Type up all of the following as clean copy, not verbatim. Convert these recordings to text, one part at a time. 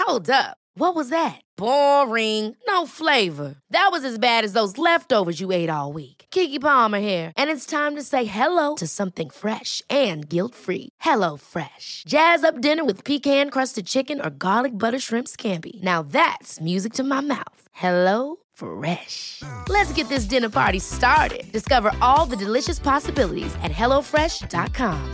Hold up. What was that? Boring. No flavor. That was as bad as those leftovers you ate all week. Keke Palmer here, and it's time to say hello to something fresh and guilt-free. Hello Fresh. Jazz up dinner with pecan-crusted chicken or garlic butter shrimp scampi. Now that's music to my mouth. Hello Fresh. Let's get this dinner party started. Discover all the delicious possibilities at hellofresh.com.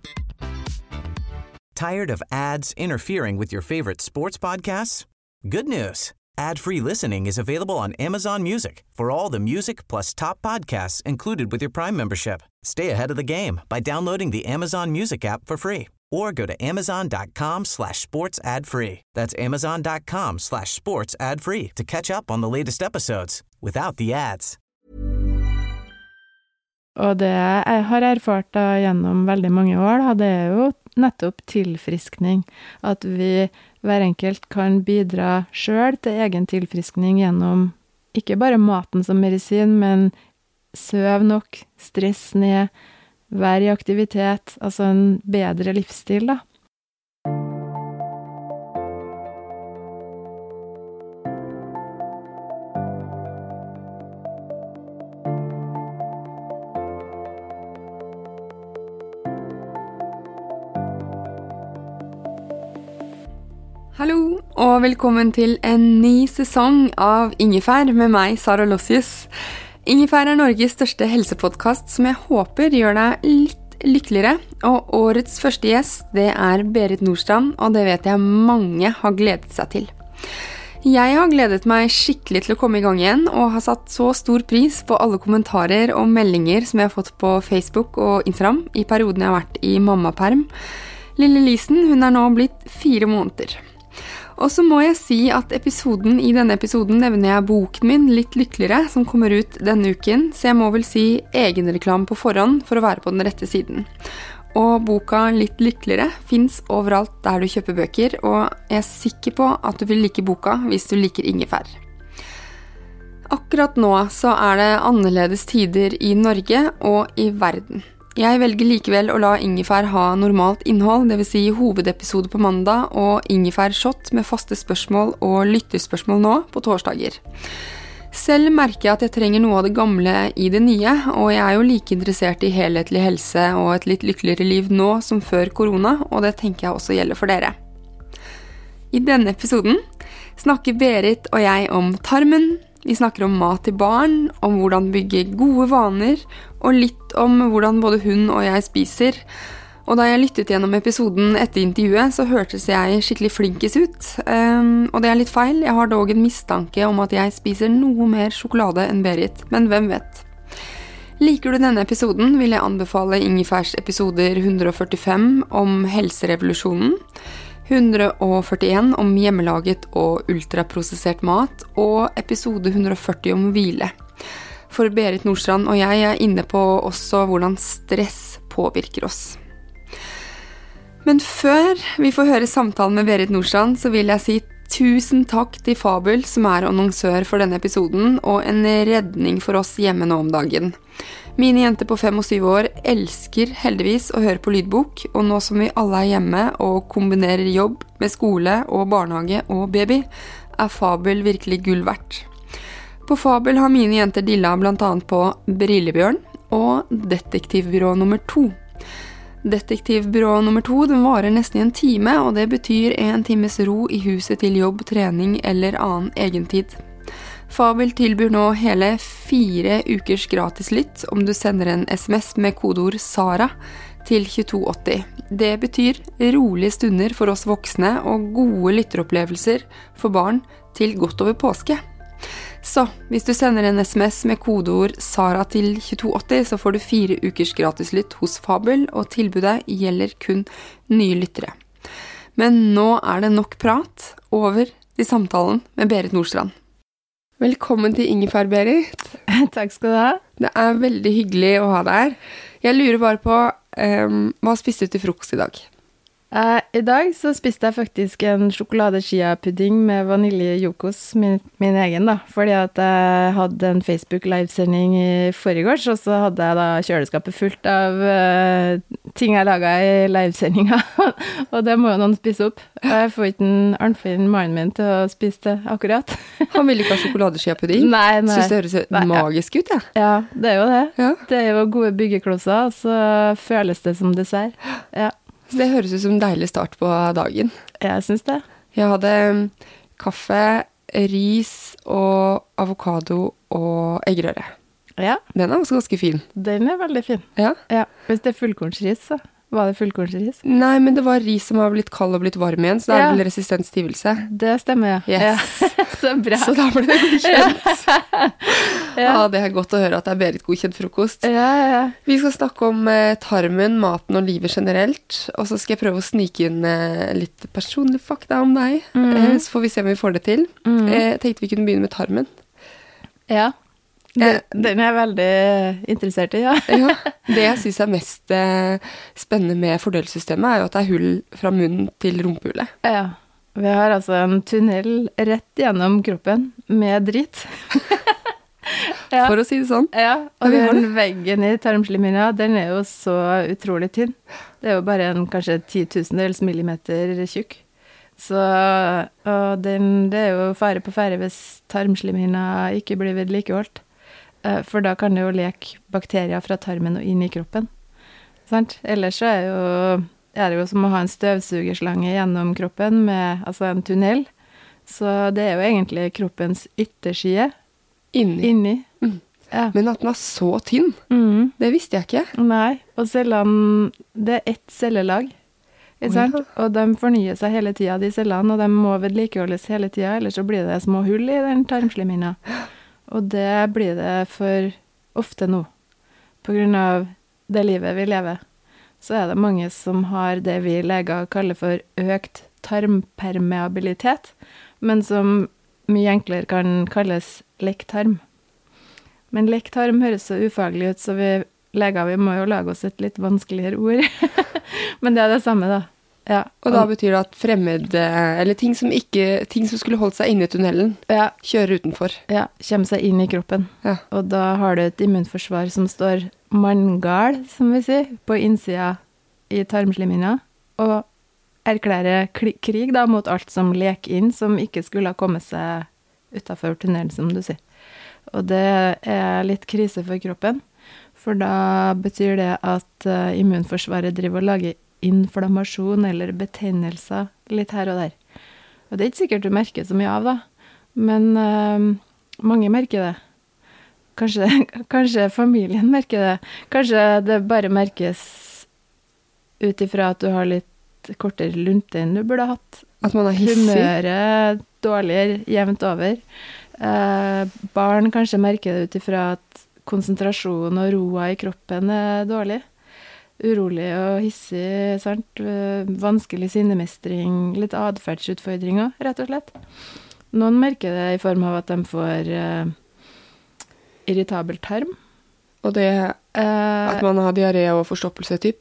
Tired of ads interfering with your favorite sports podcasts? Good news. Ad-free listening is available on Amazon Music for all the music plus top podcasts included with your Prime membership. Stay ahead of the game by downloading the Amazon Music app for free or go to amazon.com/sports ad free. That's amazon.com/sports ad free to catch up on the latest episodes without the ads. Og det jeg har erfart da gjennom veldig mange år, da, det jo nettopp tilfriskning. At vi hver enkelt kan bidra selv til egen tilfriskning gjennom ikke bare maten som medisin, men søv nok, stress ned, vær i aktivitet, altså en bedre livsstil da. Hallo, og velkommen til en ny sesong av Ingefær med meg, Sara Lossius. Ingefær Norges største helsepodcast som jeg håper gjør deg litt lykkeligere. Og årets første gjest, det Berit Nordstrand, og det vet jeg mange har gledet seg til. Jeg har gledet meg skikkelig til å komme i gang igjen, og har satt så stor pris på alle kommentarer og meldinger som jeg har fått på Facebook og Instagram i perioden jeg har vært i mammaperm. Lille Lisen, hun nå blitt 4 måneder. Og så må jeg si at i denne episoden nevner jeg boken min Litt lykkeligere, som kommer ut denne uken, så jeg må vel si egenreklam på forhånd for å være på den rette siden. Og boka Litt lykkeligere finnes overalt der du kjøper bøker, og jeg sikker på at du vil like boka hvis du liker ingefær. Akkurat nå så det annerledes tider i Norge og i verden. Jeg velger likevel å la ingefær ha normalt innhold, det vil si hovedepisode på mandag og ingefær shot med faste spørsmål og lytterspørsmål nå på torsdager. Selv merker jeg at jeg trenger noe av det gamle i det nye, og jeg jo like interessert i helhetlig helse og et litt lykkeligere liv nå som før korona, og det tenker jeg også gjelder for dere. I denne episoden snakker Berit og jeg om tarmen. Vi snakker om mat til barn, om hvordan bygge gode vaner, og litt om hvordan både hun og jeg spiser. Og da jeg lyttet gjennom episoden etter intervjuet, så hørtes jeg skikkelig flinkes ut. Og det litt feil, jeg har dog en mistanke om at jeg spiser noe mer sjokolade enn Berit, men hvem vet? Liker du denne episoden, vil jeg anbefale Ingefærs episoder 145 om helserevolusjonen, 141 om hjemmelaget og ultraprosessert mat, og episode 140 om hvile. For Berit Nordstrand og jeg inne på også hvordan stress påvirker oss. Men før vi får høre samtalen med Berit Nordstrand, så vil jeg si tusen takk til Fabel, som annonsør for denne episoden, og en redning for oss hjemme nå om dagen. Mine jenter på 5 og 7 år elsker heldigvis å høre på lydbok, og nå som vi alle hjemme og kombinerer jobb med skole og barnehage og baby, Fabel virkelig gull verdt. På Fabel har mine jenter dilla blant annet på Brillebjørn og Detektivbyrå nummer 2. Detektivbyrå nummer 2 den varer nesten i en time, og det betyr 1 times ro i huset til jobb, trening eller annen egentid. Fabel tilbyr nå hele 4 ukers gratis lytt om du sender en SMS med kodeord SARA til 2280. Det betyr rolige stunder for oss voksne og gode lytteropplevelser for barn til godt over påske. Så hvis du sender en SMS med kodeord SARA til 2280, så får du 4 ukers gratis lytt hos Fabel, og tilbudet gjelder kun nye lyttere. Men nå det nok prat, over til samtalen med Berit Nordstrand. Velkommen til Ingefær, Berit. Takk skal du ha. Det veldig hyggelig å ha deg her. Jeg lurer bare på, hva spiste du til frokost i dag? I dag så spiste jeg faktisk en sjokoladeskia-pudding med vanilje-jokos, min egen da, fordi at jeg hadde en Facebook-livesending i forgårs, og så hadde jeg da kjøleskapet fullt av ting jeg laget i livesendinga, og det må jo noen spise opp. Jeg får ikke en Arnfinn, mannen min, til å spise det akkurat. Han vil ikke ha sjokoladeskia-pudding? Nei. Synes det høres magisk ut, ja. Ja, det er jo det. Ja. Det er jo gode byggeklosser, og så føles det som dessert. Ja. Så det høres ut som en deilig start på dagen. Jeg synes det. Jeg hadde kaffe, ris og avokado og eggerøre. Ja. Den er også ganske fin. Den er veldig fin. Ja. Ja. Hvis det er fullkornsris, så var det fullkornsris. Nei, men det var ris som har blitt kald og blitt varm igjen, så det er vel resistent stivelse. Det stemmer, ja. Yes. Ja. Så bra. Så da ble det godkjent. Ja. Det er godt å høre at det er Berit godkjent frokost. Ja. Vi skal snakke om tarmen, maten og livet generelt, og så skal jeg prøve å snike inn litt personlig fakta om deg. Så får vi se om vi får det til. Jeg tenkte vi kunne begynne med tarmen. Ja. Den er jeg veldig interessert i, ja. Ja. Det jeg synes er mest spennende med fordøyelsessystemet er jo at det er hull fra munnen til rumpehullet. Ja. Vi har altså en tunnel rett gjennom kroppen med drit. Ja. For å si det sånn. Ja, og den veggen i tarmslimhinna, den er jo så utrolig tynn. Det er jo bare en kanskje 10.000 millimeter tjukk. Så og det er jo fare på ferde hvis tarmslimhinna ikke blir vedlikeholdt. For da kan det jo leke bakterier fra tarmen og inn i kroppen. Sant? Ellers så er det jo som å ha en støvsugerslange gjennom kroppen med altså en tunnel. Så det er jo egentlig kroppens ytterside inni. Ja. Men at den var så tynn, det visste jeg ikke. Nei, og cellene, det er ett cellelag. Ikke sant? Og de fornyer seg hele tiden, de cellene, og de må vedlikeholdes hele tiden, ellers så blir det små hull i den tarmslimhinna. Og det blir det for ofte nå. På grunn av det livet vi lever, så er det mange som har det vi leger kaller for økt tarmpermeabilitet, men som mye enklere kan kalles lekktarm. Men lekktarm høres så ufaglig ut, så vi leger vi må jo lage oss et litt vanskeligere ord. Men det er det samme da. Ja. Og da betyr det at fremmede, eller ting som skulle holdt seg inne i tunnelen, kjører utenfor. Ja, kommer seg inn i kroppen. Ja. Og da har du et immunforsvar som står manngal, som vi sier, på innsida i tarmslimhinna, og erklærer krig da mot alt som leker inn, som ikke skulle ha kommet seg utenfor tunnelen, som du sier. Og det er litt krise for kroppen, for da betyr det at immunforsvaret driver og lager inflammasjon eller betennelser litt her og der. Og det er ikke sikkert du merker så mye av da, men mange merker det. Kanskje familien merker det. Kanskje det bare merkes ut ifra at du har litt kortere lunte enn du burde ha hatt. At man er hissig. Humøret dårligere, jevnt over. Barn kanskje merker det ut ifra at konsentrasjonen og roa i kroppen er dårlig. Urolig og hissig, sant? Vanskelig sinnemestring, litt adferdsutfordringer, rett og slett. Noen merker det i form av at de får irritabel tarm. Og det at man har diaré og forstoppelse, typ?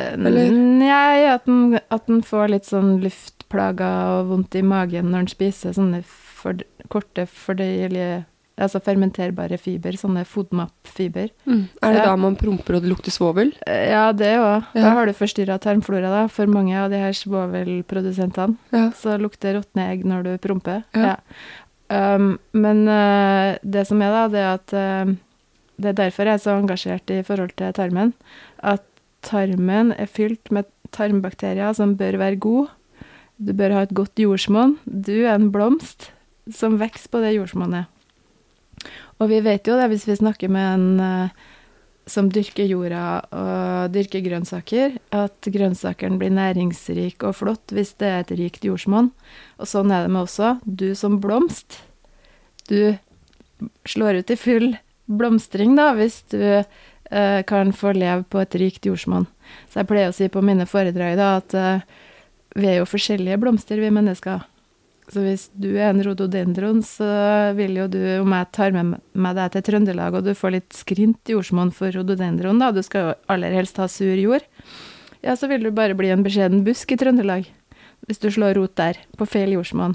Nei, at den får litt sånn luftplager og vondt i magen når den spiser sånne korte, fordøyelige, altså fermenterbare fiber, sånne FODMAP-fiber. Er det da man promper og det lukter svovel? Ja, det også. Da har du forstyrret tarmflora da, for mange av de her svovelprodusentene. Ja. Så lukter råtne egg når du promper. Ja. Men det som er da, det er at det er derfor jeg er så engasjert i forhold til tarmen, at tarmen er fylt med tarmbakterier som bør være god. Du bør ha et godt jordsmonn. Du er en blomst som vekser på det jordsmonnet. Og vi vet jo det, hvis vi snakker med en som dyrker jorda og dyrker grønnsaker, at grønnsakeren blir næringsrik og flott hvis det er et rikt jordsmonn. Og sånn er det med også. Du som blomst, du slår ut i full blomstring da, hvis du kan få leve på et rikt jordsmonn. Så jeg pleier å si på mine foredrag da, at vi er jo forskjellige blomster, vi mennesker. Så hvis du er en rhododendron, så vil jo du, om jeg tar med deg til Trøndelag, og du får litt skrint jordsmonn for rhododendron da, du skal jo aller helst ha sur jord. ja, så vil du bare bli en beskjeden busk i Trøndelag. Hvis du slår rot der, på feil jordsmonn.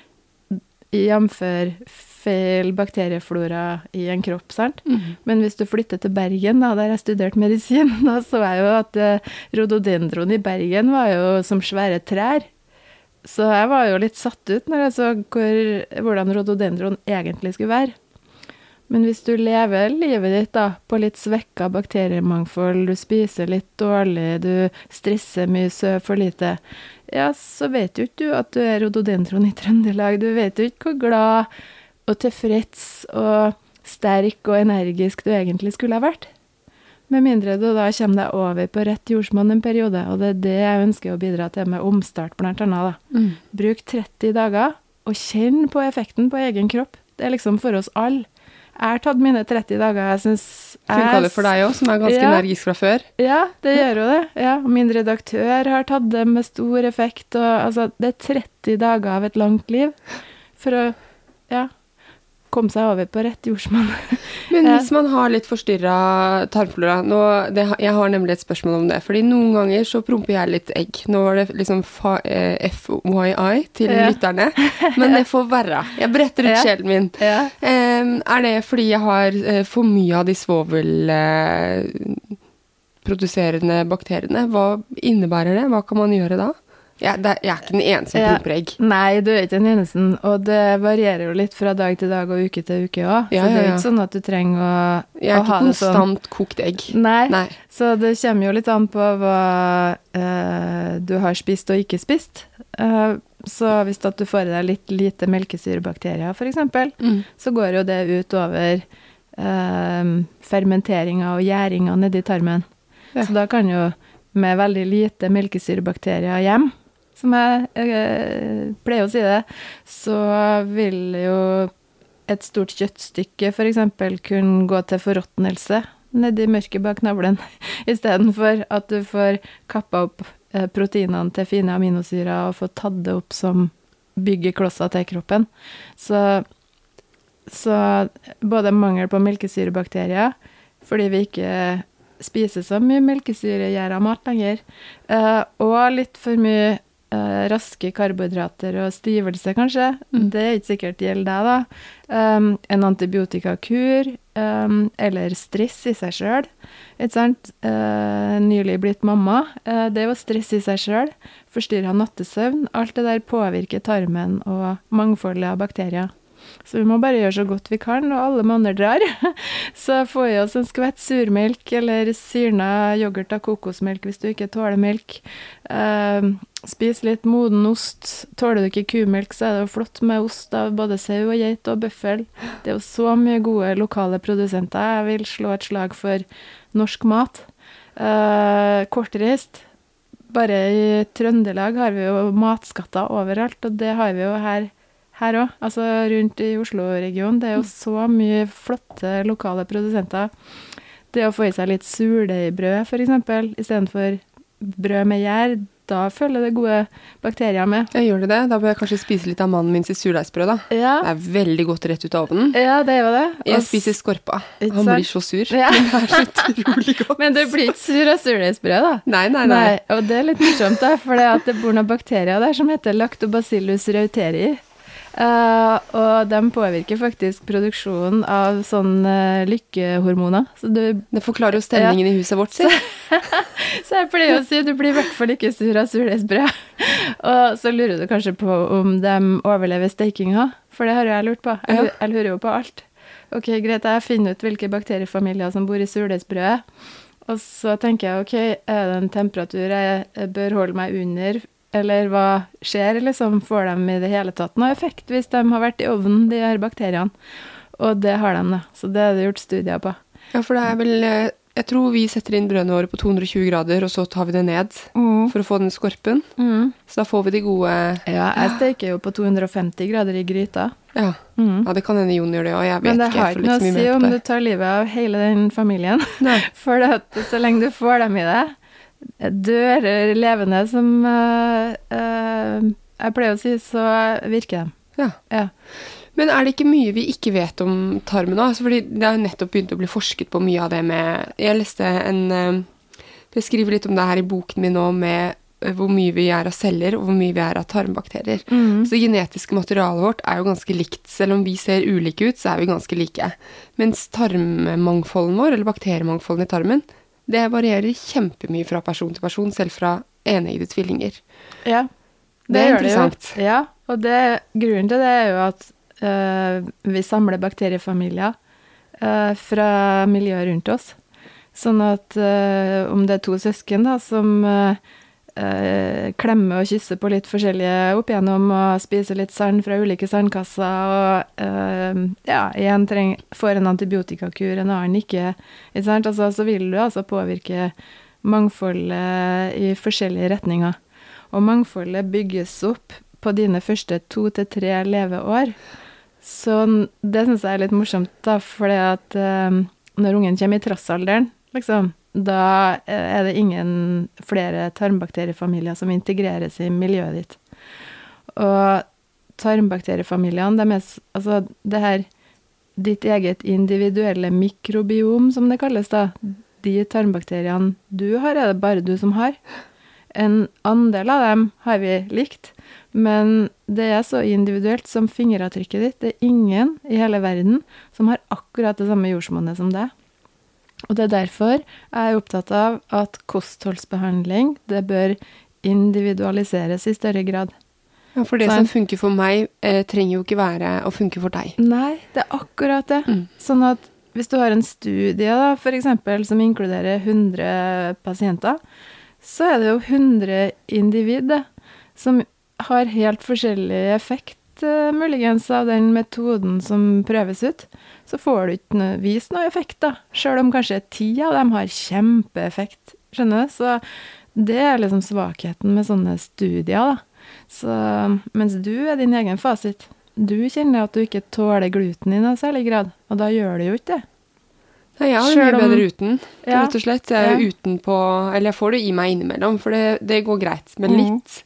Jamfør feil bakterieflora i en kropp, sant? Men hvis du flytter til Bergen, da, der jeg studerte medisin, da så jeg jo at rhododendron i Bergen var jo som svære trær. Så jeg var jo litt satt ut når jeg så hvordan rhododendron egentlig skulle være. Men hvis du lever livet ditt da, på litt svekket bakteriemangfold, du spiser litt dårlig, du stresser mye, søv for lite, ja, så vet jo ikke du at du rhododendron i Trøndelag. Du vet jo ikke hvor glad og tilfreds og sterk og energisk du egentlig skulle ha vært. Med mindre du da kommer deg over på rett jordsmonn en periode, og det det jeg ønsker å bidra til med omstart blant annet da. Bruk 30 dager, og kjenn på effekten på egen kropp. Det liksom for oss alle. Jeg har tatt mine 30 dager, jeg synes... Funker det for deg også, som ganske energisk fra før? Ja, det gjør jo det. Ja, min redaktør har tatt det med stor effekt, og altså, det 30 dager av et langt liv for å, komme seg over på rett jordsmonn. Men hvis man har litt forstyrret tarmflora, jeg har nemlig et spørsmål om det, fordi noen ganger så promper jeg litt egg. Nå var det liksom FYI til lytterne, men det får være. Jeg bretter ut sjelen min. Er det fordi jeg har for mye av de svovel produserende bakteriene? Hva innebærer det? Hva kan man gjøre da? Jeg er ikke den eneste som promper egg. Nei, du er ikke den eneste, og det varierer jo litt fra dag til dag og uke til uke også. Så det er ikke sånn at du trenger å ha det sånn. Jeg er ikke konstant kokt egg. Nei, så det kommer jo litt an på hva du har spist og ikke spist. Så hvis at du får i deg litt lite melkesyrebakterier, for eksempel, så går jo det ut over fermenteringen og gjæringen nedi tarmen. Så da kan jo med veldig lite melkesyrebakterier hjem, som jeg pleier å si det, så vil jo et stort kjøttstykke for eksempel kunne gå til forråtnelse nedi mørket bak navlen, i stedet for at du får kappet opp proteinene til fine aminosyrer og får tatt det opp som byggeklosser til kroppen. Så både mangel på melkesyrebakterier, fordi vi ikke spiser så mye melkesyregjæret mat lenger, og litt for mye raske karbohydrater og stivelse, kanskje. Det er ikke sikkert gjelder deg, da. En antibiotikakur, eller stress i seg selv. Ikke sant? Nylig blitt mamma. Det er jo stress i seg selv. Forstyrret nattesøvn. Alt det der påvirker tarmen og mangfoldet av bakterier. Så vi må bare gjøre så godt vi kan, og alle måneder drar. Så får vi oss en skvett surmelk, eller syrna yoghurt av kokosmelk hvis du ikke tåler melk. Spis litt moden ost. Tåler du ikke kumelk, så er det jo flott med ost av både sau og geit og bøffel. Det er jo så mye gode lokale produsenter. Jeg vil slå et slag for norsk mat. Kortreist. Bare i Trøndelag har vi jo matskatter overalt, og det har vi jo her også, altså rundt i Oslo-regionen. Det er jo så mye flotte lokale produsenter. Det å få i seg litt surdeibrød, for eksempel, i stedet for brød med gjær, da følger det gode bakterier med. Jeg gjør det. Da bør jeg kanskje spise litt av mannen min sitt surdeigsbrød, da. Ja. Det er veldig godt rett ut av ovnen. Ja, det er jo det. Jeg spiser skorpa. Han blir så sur. Ja. Men det er så utrolig godt. Men det blir ikke sur av surdeigsbrød, da? Nei. Og det er litt morsomt, da, for det bor noen bakterier der som heter Lactobacillus reuteri. Og de påvirker faktisk produksjonen av sånne lykkehormoner. Så det forklarer jo stemningen i huset vårt, sier. Så jeg pleier å si, du blir i hvert fall ikke sur av surdeigsbrød. Og så lurer du kanskje på om de overlever stekinga, for det har jeg lurt på. Jeg lurer jo på alt. Ok, greit, jeg finner ut hvilke bakteriefamilier som bor i surdeigsbrødet. Og så tenker jeg, ok, er det en temperatur jeg bør holde meg under, eller hva skjer, liksom? Får de i det hele tatt noe effekt hvis de har vært i ovnen, de her bakteriene? Og det har de, da. Så det er det gjort studier på. Ja, for det er vel, jeg tror vi setter inn brødene våre på 220 grader, og så tar vi det ned for å få den skorpen. Så da får vi de gode... Ja, jeg steker jo på 250 grader i gryta. Ja, det kan hende Jon gjør det, og jeg vet ikke. Men det har ikke noe å si om du tar livet av hele den familien. Nei. For så lenge du får dem i det, dør levende, som jeg pleier å si, så virker de. Ja. Men er det ikke mye vi ikke vet om tarmen nå? Altså, fordi det har nettopp begynt å bli forsket på mye av det med... Jeg leste For jeg skriver litt om det her i boken min nå med hvor mye vi av celler og hvor mye vi av tarmbakterier. Så det genetiske materialet vårt jo ganske likt. Selv om vi ser ulike ut, så vi ganske like. Mens tarmmangfolden vår, eller bakteriemangfolden i tarmen, det varierer kjempemye fra person til person, selv fra eneggede tvillinger. Ja, det interessant. Det ja, og grunnen til det jo at vi samler bakteriefamilier fra miljøet rundt oss. Sånn at om det 2 søsken da, som klemme og kysse på litt forskjellige opp igjennom og spise litt sand fra ulike sandkasser og en får en antibiotikakur, en annen ikke sant? Altså, så vil du altså påvirke mangfoldet i forskjellige retninger. Og mangfoldet bygges opp på dine første 2 til 3 leveår. Så det synes jeg litt morsomt da, fordi at når ungen kommer i trassalderen, liksom, da det ingen flere tarmbakteriefamilier som integreres i miljøet ditt. Og tarmbakteriefamiliene, altså det her, ditt eget individuelle mikrobiom, som det kalles da, de tarmbakteriene du har, det bare du som har. En andel av dem har vi likt, men det så individuelt som fingeravtrykket ditt. Det ingen i hele verden som har akkurat det samme jordsmonnet som deg. Og det derfor jeg opptatt av at kostholdsbehandling, det bør individualiseres i større grad. Ja, for det som funker for meg, trenger jo ikke være å funke for deg. Nei, det akkurat det. Sånn at hvis du har en studie da, for eksempel, som inkluderer 100 pasienter, så det jo 100 individ som har helt forskjellig effekt, muligens av den metoden som prøves ut. Så får du ikke vist noe effekt da, selv om kanskje 10 av dem har kjempeeffekt, skjønner du? Så det liksom svakheten med sånne studier da. Så, mens du din egen fasit. Du kjenner at du ikke tåler gluten i noe særlig grad, og da gjør du jo ikke det. Nei, jeg har det mye bedre uten, rett og slett. Jeg jo uten på, eller jeg får det i meg innimellom, for det går greit, men litt.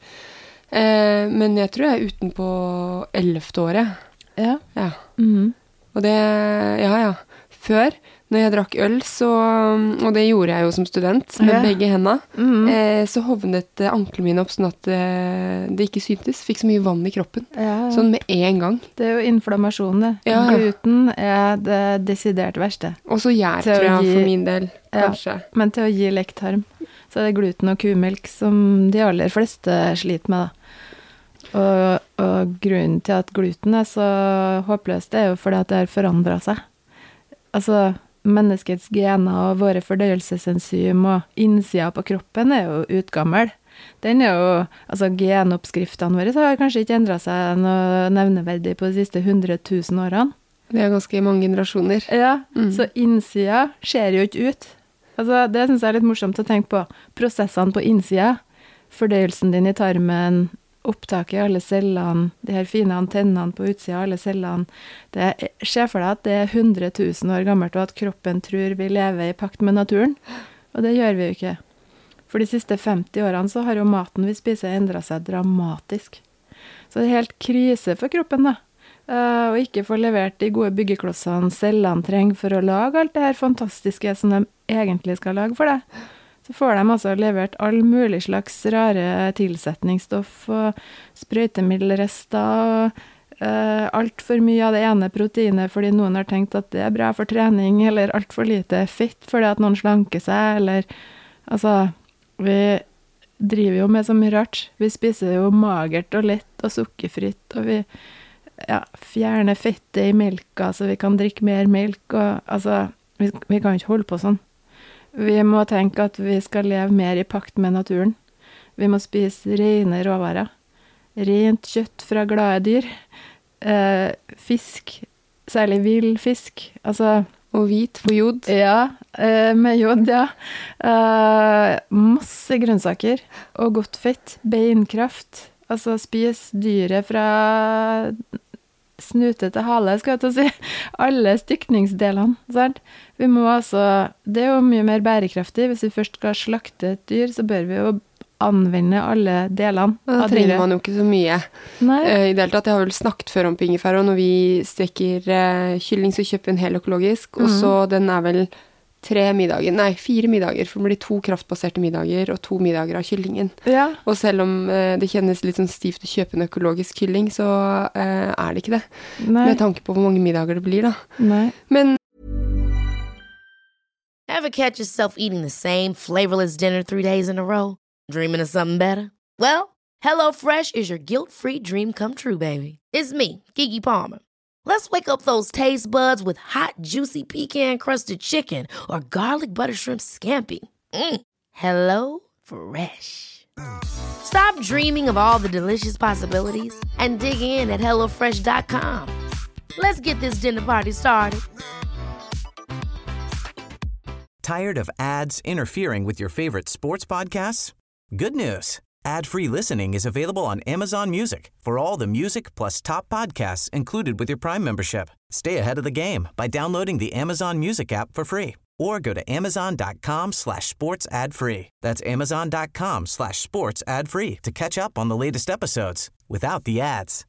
Men jeg tror jeg uten på 11. året. Ja. Og det, før, når jeg drakk øl, og det gjorde jeg jo som student, med begge hendene, så hovnet ankelen min opp sånn at det ikke syntes, fikk så mye vann i kroppen, sånn med en gang. Det jo inflammasjon, det. Gluten det desidert verste. Og så gjær, tror jeg, for min del, kanskje. Men til å gi lektarm, så det gluten og kumelk som de aller fleste sliter med, da. Og grunnen til at gluten så håpløst, det jo fordi at det har forandret seg. Altså, menneskets gener og våre fordøyelsesenzym og innsida på kroppen jo utgammel. Den jo, altså genoppskriftene våre har kanskje ikke endret seg noe nevneverdig på de siste 100 000 årene. Det ganske mange generasjoner. Ja, så innsida ser jo ikke ut. Altså, det synes jeg litt morsomt å tenke på. Prosessene på innsida, fordøyelsen din i tarmen, opptaket i alle cellene, de her fine antennene på utsida av alle cellene, det skjer for deg at det 100 000 år gammelt, og at kroppen tror vi lever i pakt med naturen. Og det gjør vi jo ikke. For de siste 50 årene så har jo maten vi spiser endret seg dramatisk. Så det helt krise for kroppen da. Og ikke få levert de gode byggeklossene cellene trenger for å lage alt det her fantastiske som de egentlig skal lage for deg. Så får de altså levert all mulig slags rare tilsetningsstoff og sprøytemiddelrester og alt for mye av det ene proteinet fordi noen har tenkt at det bra for trening, eller alt for lite fett fordi at noen slanker seg, eller altså, vi driver jo med så mye rart. Vi spiser jo magert og lett og sukkerfritt, og vi fjerner fettet i melka så vi kan drikke mer melk, og altså, vi kan ikke holde på sånn. Vi må tenke at vi skal leve mer i pakt med naturen. Vi må spise rene råvarer. Rent kjøtt fra glade dyr. Fisk, særlig vill fisk. Altså, og hvit for jod. Ja, med jod, ja. Masse grønnsaker og godt fett. Beinkraft. Altså, spis dyret fra snute til hale, skal jeg til å si. Alle stykningsdelene, sant? Vi må altså, det jo mye mer bærekraftig. Hvis vi først skal slakte et dyr, så bør vi jo anvende alle delene av dyret. Da trenger man jo ikke så mye. Nei. I det hele tatt, jeg har vel snakket før om på ingefær, og når vi steker kylling, så kjøper vi en hel økologisk, og så den vel 4 middager, for det blir 2 kraftbaserte middager og 2 middager av kyllingen. Ja. Og selv om det kjennes litt sånn stivt å kjøpe en økologisk kylling, så det ikke det. Nei. Med tanke på hvor mange middager det blir da. Nei. Men Ever catch yourself eating the same flavorless dinner 3 days in a row? Dreaming of something better? Well, HelloFresh is your guilt-free dream come true, baby. It's me, Keke Palmer. Let's wake up those taste buds with hot, juicy pecan-crusted chicken or garlic butter shrimp scampi. Hello Fresh. Stop dreaming of all the delicious possibilities and dig in at HelloFresh.com. Let's get this dinner party started. Tired of ads interfering with your favorite sports podcasts? Good news. Ad-free listening is available on Amazon Music for all the music plus top podcasts included with your Prime membership. Stay ahead of the game by downloading the Amazon Music app for free or go to amazon.com/sports ad-free. That's amazon.com/sports ad-free to catch up on the latest episodes without the ads.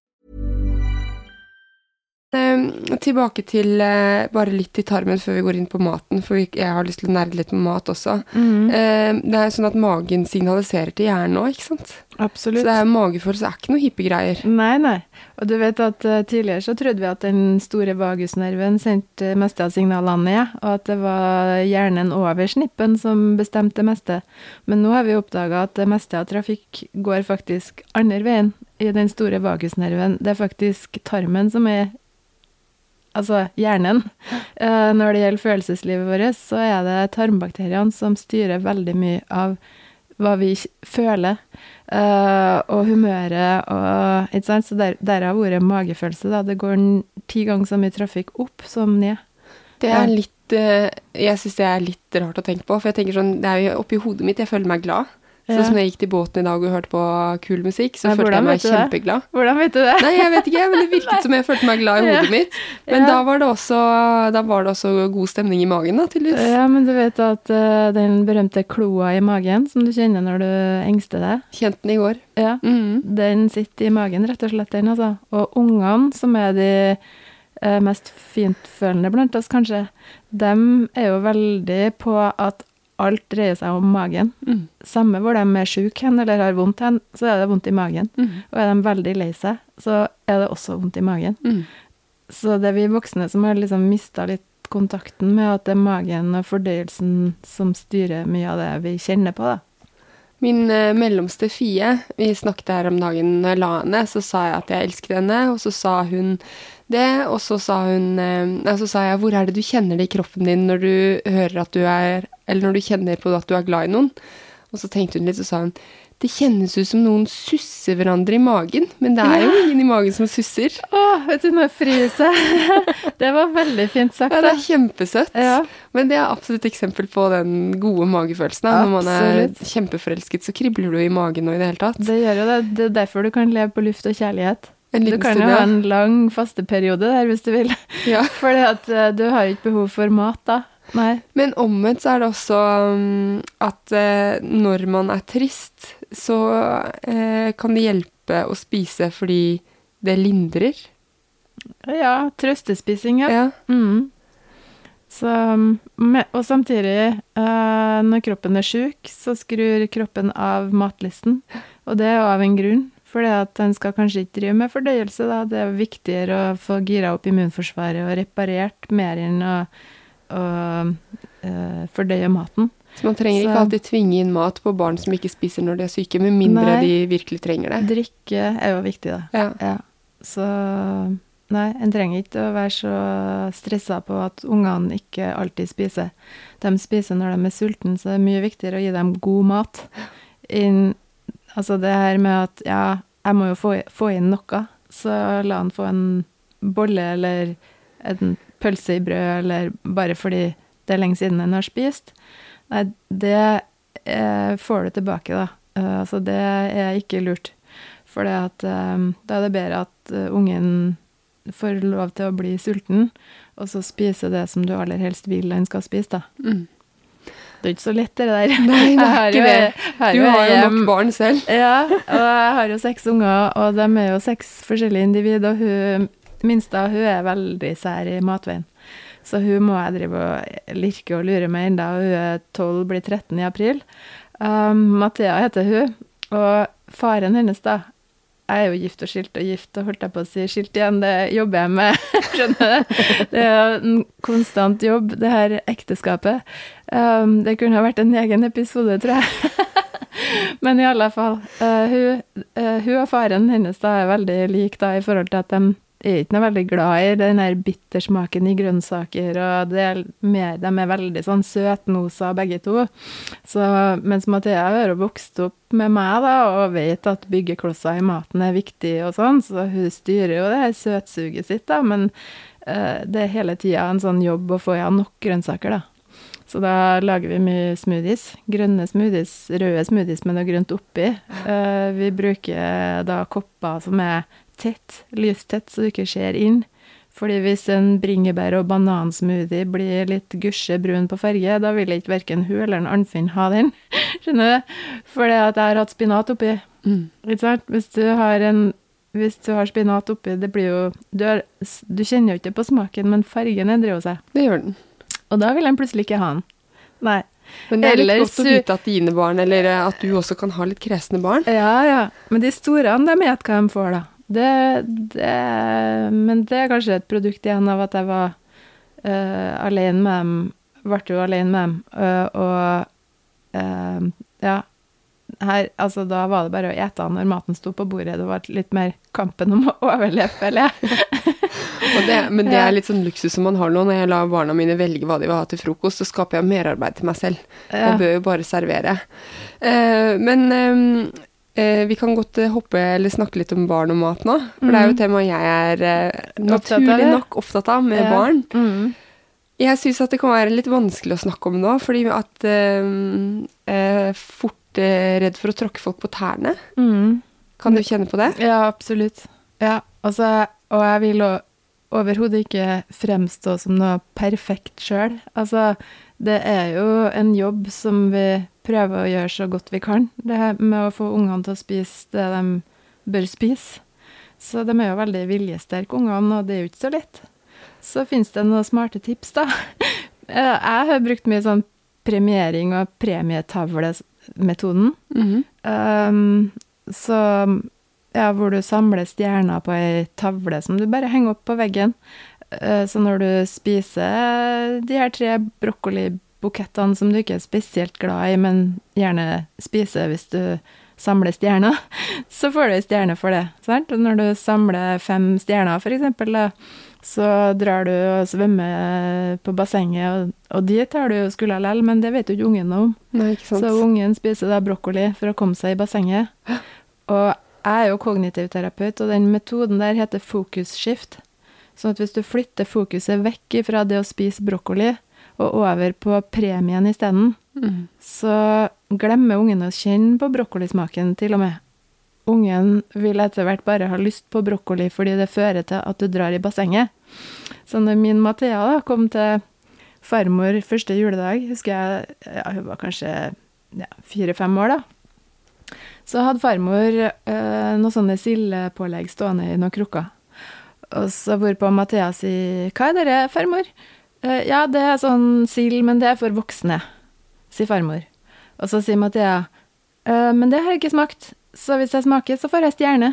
Tilbake til bare litt i tarmen før vi går inn på maten, for jeg har lyst til å nerde litt med mat også. Det sånn at magen signaliserer til hjernen nå, ikke sant? Absolutt. Så det magefølelse ikke noe hippe greier. Nei. Og du vet at tidligere så trodde vi at den store vagusnerven sendte mest av signalene ned, og at det var hjernen over snippen som bestemte det meste. Men nå har vi oppdaget at det meste av trafikk går faktisk andre veien i den store vagusnerven. Det faktisk tarmen som altså hjernen. Når det gjelder følelseslivet vårt, så det tarmbakteriene som styrer veldig mye av hva vi føler, og humøret, og, ikke sant? Så der har vært magefølelse, da. Det går 10 ganger så mye trafikk opp som ned. Det litt, jeg synes det litt rart å tenke på, for jeg tenker sånn, det jo oppi hodet mitt, jeg føler meg glad. Så som jeg gikk til båten i dag og hørte på kul musikk, så følte jeg meg kjempeglad. Hvordan vet du det? Nei, jeg vet ikke, men det virket som jeg følte meg glad i hodet mitt. Men da var det også god stemning i magen da, tydeligvis. Ja, men du vet at den berømte kloa i magen, som du kjenner når du engster deg. Kjente den i går. Ja, den sitter i magen, rett og slett, den altså. Og ungene, som de mest fintfølende blant oss, kanskje, de jo veldig på at alt dreier seg om magen. Samme hvor de syke hen, eller har vondt hen, så det vondt i magen. Og de veldig lei seg, så det også vondt i magen. Så det vi voksne som har liksom mistet litt kontakten med at det magen og fordøyelsen som styrer mye av det vi kjenner på, da. Min mellomste Fie, vi snakket her om dagen når jeg la henne, så sa jeg at jeg elsket henne, og så sa hun det, og så sa jeg, hvor det du kjenner det i kroppen din når du hører at du eller når du kjenner på at du glad i noen? Og så tenkte hun litt, så sa hun, det kjennes ut som noen susser hverandre i magen, men det jo ingen i magen som susser. Vet du, nå fryser jeg. Det var veldig fint sagt. Ja, det kjempesøtt. Ja. Men det absolutt eksempel på den gode magefølelsen. Når man kjempeforelsket, så kribler du i magen og i det hele tatt. Det gjør jo det. Det derfor du kan leve på luft og kjærlighet. Du kan jo ha en lang fasteperiode der hvis du vil. Ja. Fordi at du har ikke behov for mat da. Nei. Men omvendt så det også at når man trist, så kan det hjelpe å spise fordi det lindrer. Ja, trøstespising, ja. Så, og samtidig, når kroppen syk, så skrur kroppen av matlysten, og det av en grunn. Fordi at den skal kanskje ikke drive med fordøyelse, da. Det viktigere å få gira opp immunforsvaret og reparert mer enn å fordøye maten. Så man trenger ikke alltid tvinge inn mat på barn som ikke spiser når de syke, med mindre de virkelig trenger det. Drikke jo viktig, da. Ja. Så nei, en trenger ikke å være så stresset på at ungene ikke alltid spiser. De spiser når de sulten, så det mye viktigere å gi dem god mat. Altså det her med at, jeg må jo få inn noe, så la han få en bolle eller en pølse i brød, eller bare fordi det lenge siden en har spist. Nei, det får du tilbake da. Altså det ikke lurt. For da det bedre at ungen får lov til å bli sulten, og så spise det som du aller helst vil han skal spise da. Det ikke så lett det der. Nei, ikke det. Du har jo nok barn selv. Ja, og jeg har jo 6 unger, og de jo 6 forskjellige individ, og minste hun veldig sær i matveien. Så hun må jeg drive og lirke og lure meg enda, og hun 12, blir 13 i april. Mathea heter hun, og faren hennes da, jeg jo gift og gift, og holdt jeg på å si skilt igjen, det jobber jeg med, skjønner du? Det en konstant jobb, det her ekteskapet. Det kunne ha vært en egen episode, tror jeg. Men i alle fall, hun og faren hennes da veldig lik da, i forhold til at de ikke noe veldig glad i den her bittersmaken i grønnsaker, og de veldig sånn søtnosa begge to. Så mens Mathea har vokst opp med meg da, og vet at byggeklosser i maten viktig og sånn, så hun styrer jo det her søtsuget sitt da, men det hele tiden en sånn jobb å få nok grønnsaker da. Så da lager vi mye smoothies, grønne smoothies, røde smoothies med noe grønt oppi. Vi bruker da kopper som tett, lystett, så du ikke ser inn. Fordi hvis en bringebær- og banansmoothie blir litt gusjebrun på farge, da vil ikke hverken hun eller en Arnfinn ha den. Skjønner du? Fordi at jeg har hatt spinat oppi. Ikke sant? Hvis du har spinat oppi, det blir jo, du kjenner jo ikke på smaken, men fargen endrer jo seg. Det gjør den. Og da vil en plutselig ikke ha den. Nei. Men det litt godt å vite at dine barn, eller at du også kan ha litt kresne barn. Ja. Men de store, de vet hva de får da. Men det kanskje et produkt igjen av at jeg var alene med dem, ble jo alene med dem, altså da var det bare å ete når maten sto på bordet, det var litt mer kampen om å overleve, eller Men det litt sånn luksus som man har nå, når jeg lar barna mine velge hva de vil ha til frokost, så skaper jeg mer arbeid til meg selv. Jeg bør jo bare servere. Vi kan godt hoppe eller snakke litt om barn og mat nå, for det jo et tema jeg naturlig nok opptatt av med barn. Jeg synes at det kan være litt vanskelig å snakke om nå, fordi at fort redd for å tråkke folk på tærne. Kan du kjenne på det? Ja, absolutt. Ja, altså, og jeg vil overhodet ikke fremstå som noe perfekt selv. Altså, det jo en jobb som vi prøver å gjøre så godt vi kan, det her med å få ungene til å spise det de bør spise. Så de jo veldig viljesterke ungene, og det jo ikke så lett. Så finnes det noen smarte tips da. Jeg har brukt mye sånn premiering og premietavle-metoden. Så hvor du samler stjerner på en tavle som du bare henger opp på veggen. Så når du spiser de her 3 brokkolibukettene som du ikke spesielt glad i, men gjerne spiser hvis du samler stjerner, så får du en stjerne for det. Sant? Og når du samler 5 stjerner for eksempel, så drar du og svømmer på bassenget, og dit har du jo skulle lell, men det vet jo ikke ungen noe om. Nei, ikke sant. Så ungen spiser da brokkoli for å komme seg i bassenget. Og jeg jo kognitiv terapeut, og den metoden der heter fokusskift. Sånn at hvis du flytter fokuset vekk fra det å spise brokkoli, og over på premien i stedet, så glemmer ungen å kjenne på brokkolismaken til og med. Ungen vil etter hvert bare ha lyst på brokkoli, fordi det fører til at du drar i bassenget. Så når min Mathea da kom til farmor første juledag, husker jeg, hun var kanskje 4-5 år da, så hadde farmor noen sånne sildepålegg stående i noen krukker. Og så hvorpå Mathea sier, hva det, farmor? Ja, det sånn sild, men det for voksne, sier farmor. Og så sier Mathea, men det har jeg ikke smakt, så hvis jeg smaker, så får jeg stjerne.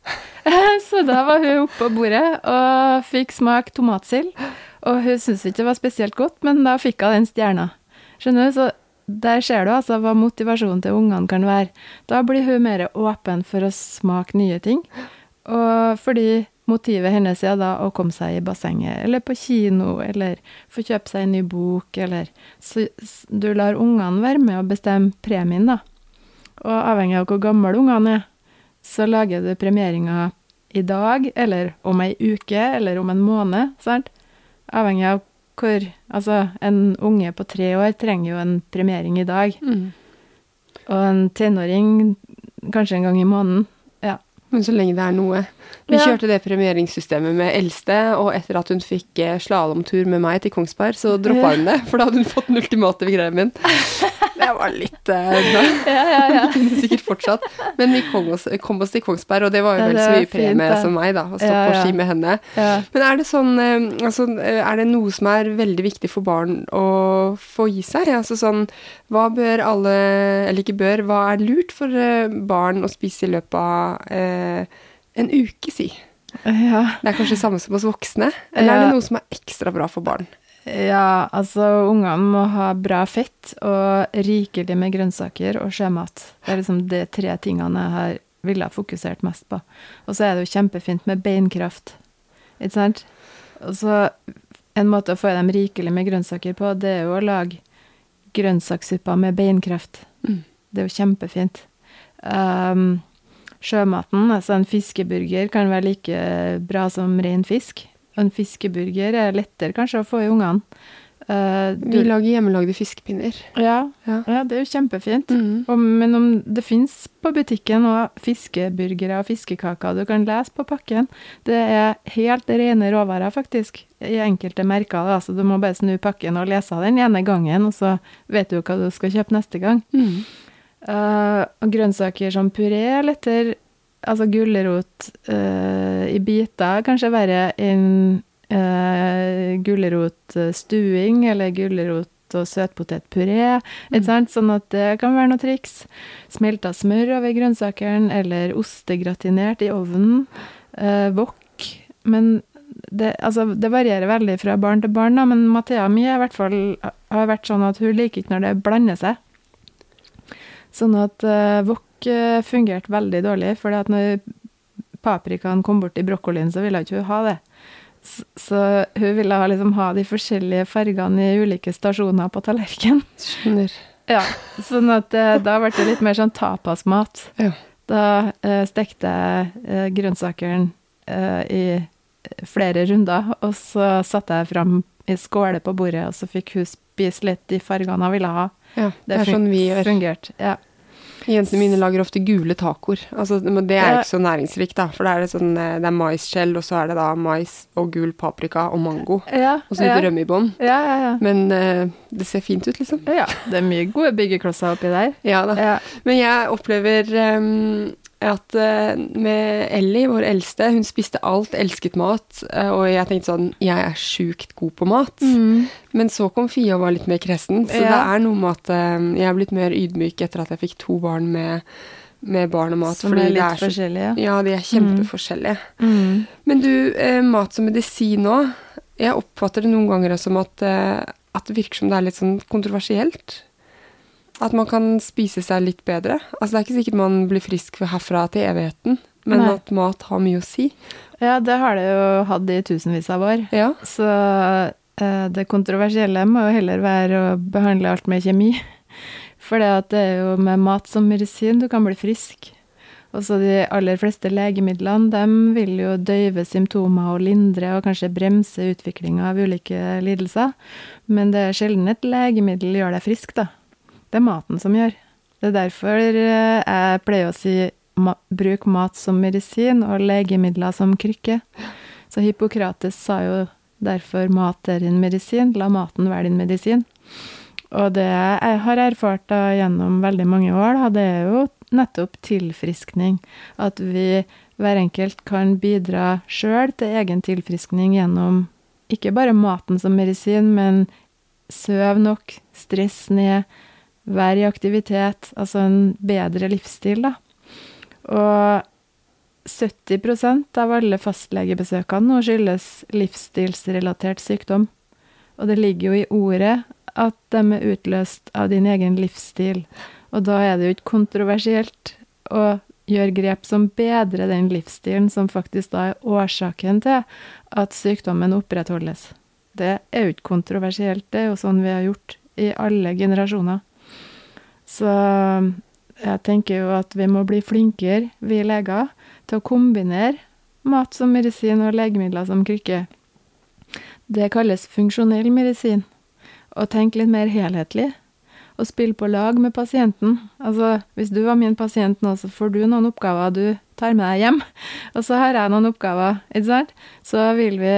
Så da var hun oppe på bordet og fikk smak tomatsild, og hun syntes ikke det var spesielt godt, men da fikk hun den stjerna. Skjønner du? Så der ser du altså hva motivasjonen til ungene kan være. Da blir hun mer åpen for å smake nye ting, og fordi motivet hennes da å komme seg i bassenget, eller på kino, eller få kjøpe seg en ny bok, eller så du lar ungene være med og bestemme premien da. Og avhengig av hvor gammel ungene så lager du premieringa i dag, eller om en uke, eller om en måned, sant? Avhengig av hvor, altså en unge på 3 år trenger jo en premiering i dag. Og en tenåring kanskje en gang i måneden, ja. Men så lenge det noe. Vi kjørte det premieringssystemet med eldste, og etter at hun fikk slalomtur med meg til Kongsberg, så droppet hun det, for da hadde hun fått den ultimative greien min. Det var litt Vi kunne sikkert fortsatt. Men vi kom oss til Kongsberg, og det var jo vel så mye premie som meg da, å stå på ski med henne. Men det sånn, altså, det noe som veldig viktig for barn å få i seg? Altså sånn, hva bør alle, eller ikke bør, hva lurt for barn å spise i løpet av en uke, si? Ja. Det kanskje samme som hos voksne? Eller det noe som ekstra bra for barn? Ja, altså ungene må ha bra fett og rikelig med grønnsaker og sjømat. Det liksom de 3 tingene jeg ville ha fokusert mest på. Og så det jo kjempefint med beinkraft, ikke sant? Og så en måte å få dem rikelig med grønnsaker på, det jo å lage grønnsakssupper med beinkraft. Det jo kjempefint. Sjømaten, altså en fiskeburger kan være like bra som ren fisk. En fiskeburger lettere kanskje å få i ungene. Vi lager hjemmelagde fiskepinner. Ja, det jo kjempefint. Men om det finnes på butikken og fiskeburgere og fiskekaker du kan lese på pakken, det helt rene råvarer faktisk, i enkelte merker. Altså, du må bare snu pakken og lese den ene gangen, og så vet du hva du skal kjøpe neste gang. Og grønnsaker som puré lettere, altså gullerot i biter, kanskje være en gullerotstuing, eller gullerot og søtpotetpuré, sånn at det kan være noe triks. Smelta smør over grønnsakeren, eller ostegratinert i ovnen, wok, men det varierer veldig fra barn til barn, da, men Mathea mi i hvert fall har vært sånn at hun liker ikke når det blander seg. Sånn at wok fungerte veldig dårlig, fordi at når paprikaen kom bort i brokkolien, så ville ikke hun ha det. Så hun ville ha de forskjellige fargene i ulike stasjoner på tallerken. Skjønner. Ja, sånn at da ble det litt mer sånn tapasmat. Ja. Da stekte jeg grønnsakeren i flere runder, og så satte jeg frem i skåle på bordet, og så fikk hun spise litt de fargene hun ville ha. Ja, det sånn vi gjør. Fungert, ja. Jentene mine lager ofte gule tacoer. Altså, det jo ikke så næringsrikt da, for det maisskjell, og så det da mais og gul paprika og mango. Ja, og så litt rømme i bånd. Ja. Men det ser fint ut, liksom. Ja, det mye gode byggeklosser oppi der. Ja da. Ja. Men jeg opplever at med Ellie, vår eldste, hun spiste alt, elsket mat, og jeg tenkte sånn, jeg sjukt god på mat. Men så kom Fia og var litt mer kresen, så det noe med at jeg har blitt mer ydmyk etter at jeg fikk 2 barn med barn og mat. Som litt forskjellige. Ja, de kjempeforskjellige. Men du, mat som medisin nå, jeg oppfatter det noen ganger som at det virker som det litt sånn kontroversielt. At man kan spise seg litt bedre. Altså, det ikke sikkert man blir frisk herfra til evigheten, men at mat har mye å si. Ja, det har det jo hatt i tusenvis av år. Ja. Så det kontroversielle må jo heller være å behandle alt med kjemi. For det jo med mat som medisin du kan bli frisk. Og så de aller fleste legemidlene, de vil jo døyve symptomer og lindre og kanskje bremse utviklingen av ulike lidelser. Men det sjelden et legemiddel gjør deg frisk, da. Det maten som gjør. Det derfor jeg pleier å si bruk mat som medisin og legemidler som krykke. Så Hippokrates sa jo derfor mat din medisin, la maten være din medisin. Og det jeg har erfart da gjennom veldig mange år, da, det jo nettopp tilfriskning. At vi hver enkelt kan bidra selv til egen tilfriskning gjennom ikke bare maten som medisin, men søv nok, stress ned, være i aktivitet, altså en bedre livsstil da. Og 70% av alle fastlegebesøkene nå skyldes livsstilsrelatert sykdom. Og det ligger jo i ordet at de utløst av din egen livsstil. Og da det jo ikke kontroversielt å gjøre grep som bedrer den livsstilen, som faktisk da årsaken til at sykdommen opprettholdes. Det jo ikke kontroversielt, det jo sånn vi har gjort i alle generasjoner. Så jeg tenker jo at vi må bli flinkere, vi leger, til å kombinere mat som medisin og legemidler som krykke. Det kalles funksjonell medisin. Og tenk litt mer helhetlig. Og spille på lag med pasienten. Altså, hvis du var min pasient nå, så får du noen oppgaver du tar med deg hjem, og så har jeg noen oppgaver, ikke sant? Så vil vi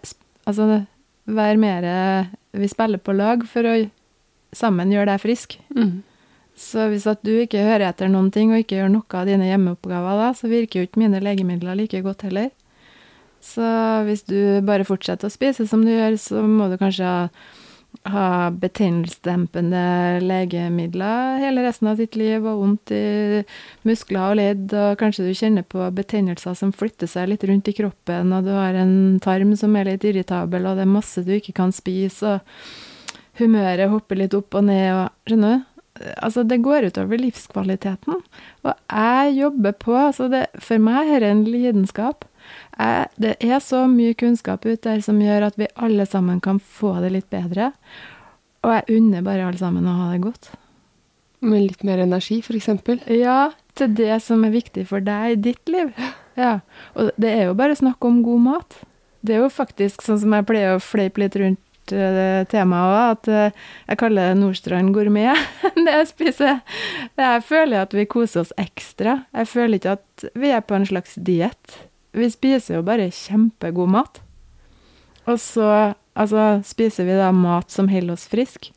være mer, vi spiller på lag for å sammen gjøre deg frisk. Så hvis at du ikke hører etter noen ting, og ikke gjør noe av dine hjemmeoppgaver da, så virker jo ikke mine legemidler like godt heller. Så hvis du bare fortsetter å spise som du gjør, så må du kanskje ha betennelsesdempende legemidler hele resten av ditt liv, og vondt i muskler og ledd, og kanskje du kjenner på betennelser som flytter seg litt rundt i kroppen, og du har en tarm som er litt irritabel, og det er masse du ikke kan spise, og humøret hopper litt opp og ned, og skjønner du? Altså, det går ut over livskvaliteten, og jeg jobber på, altså for meg er det en lidenskap. Det er så mye kunnskap ut der som gjør at vi alle sammen kan få det litt bedre, og jeg unner bare alle sammen å ha det godt. Med litt mer energi, for eksempel? Ja, til det som er viktig for deg i ditt liv. Ja, og det er jo bare snakk om god mat. Det er jo faktisk sånn som jeg pleier å fleipe litt rundt temaet, at jeg kaller det Nordstrand gourmet det jeg spiser. Jeg føler at vi koser oss ekstra. Jeg føler ikke at vi er på en slags diett. Vi spiser jo bare kjempegod mat. Og så spiser vi da mat som holder oss frisk.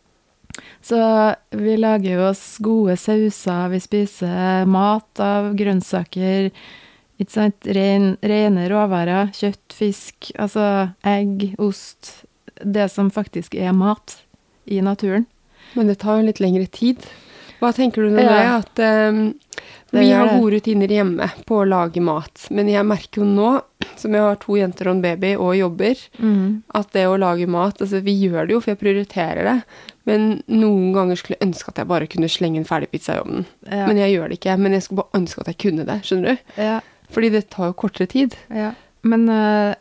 Så vi lager jo oss gode sauser, vi spiser mat av grønnsaker, ikke sant? Rene råvarer, kjøtt, fisk, altså egg, ost, det som faktisk er mat i naturen. Men det tar jo litt lengre tid. Hva tenker du når det er at vi har gode rutiner hjemme på å lage mat, men jeg merker jo nå, som jeg har 2 jenter og en baby og jobber, at det å lage mat, altså vi gjør det jo for jeg prioriterer det, men noen ganger skulle jeg ønske at jeg bare kunne slenge en ferdig pizza i ovnen. Ja. Men jeg gjør det ikke, men jeg skulle bare ønske at jeg kunne det, skjønner du? Ja. Fordi det tar jo kortere tid. Ja, men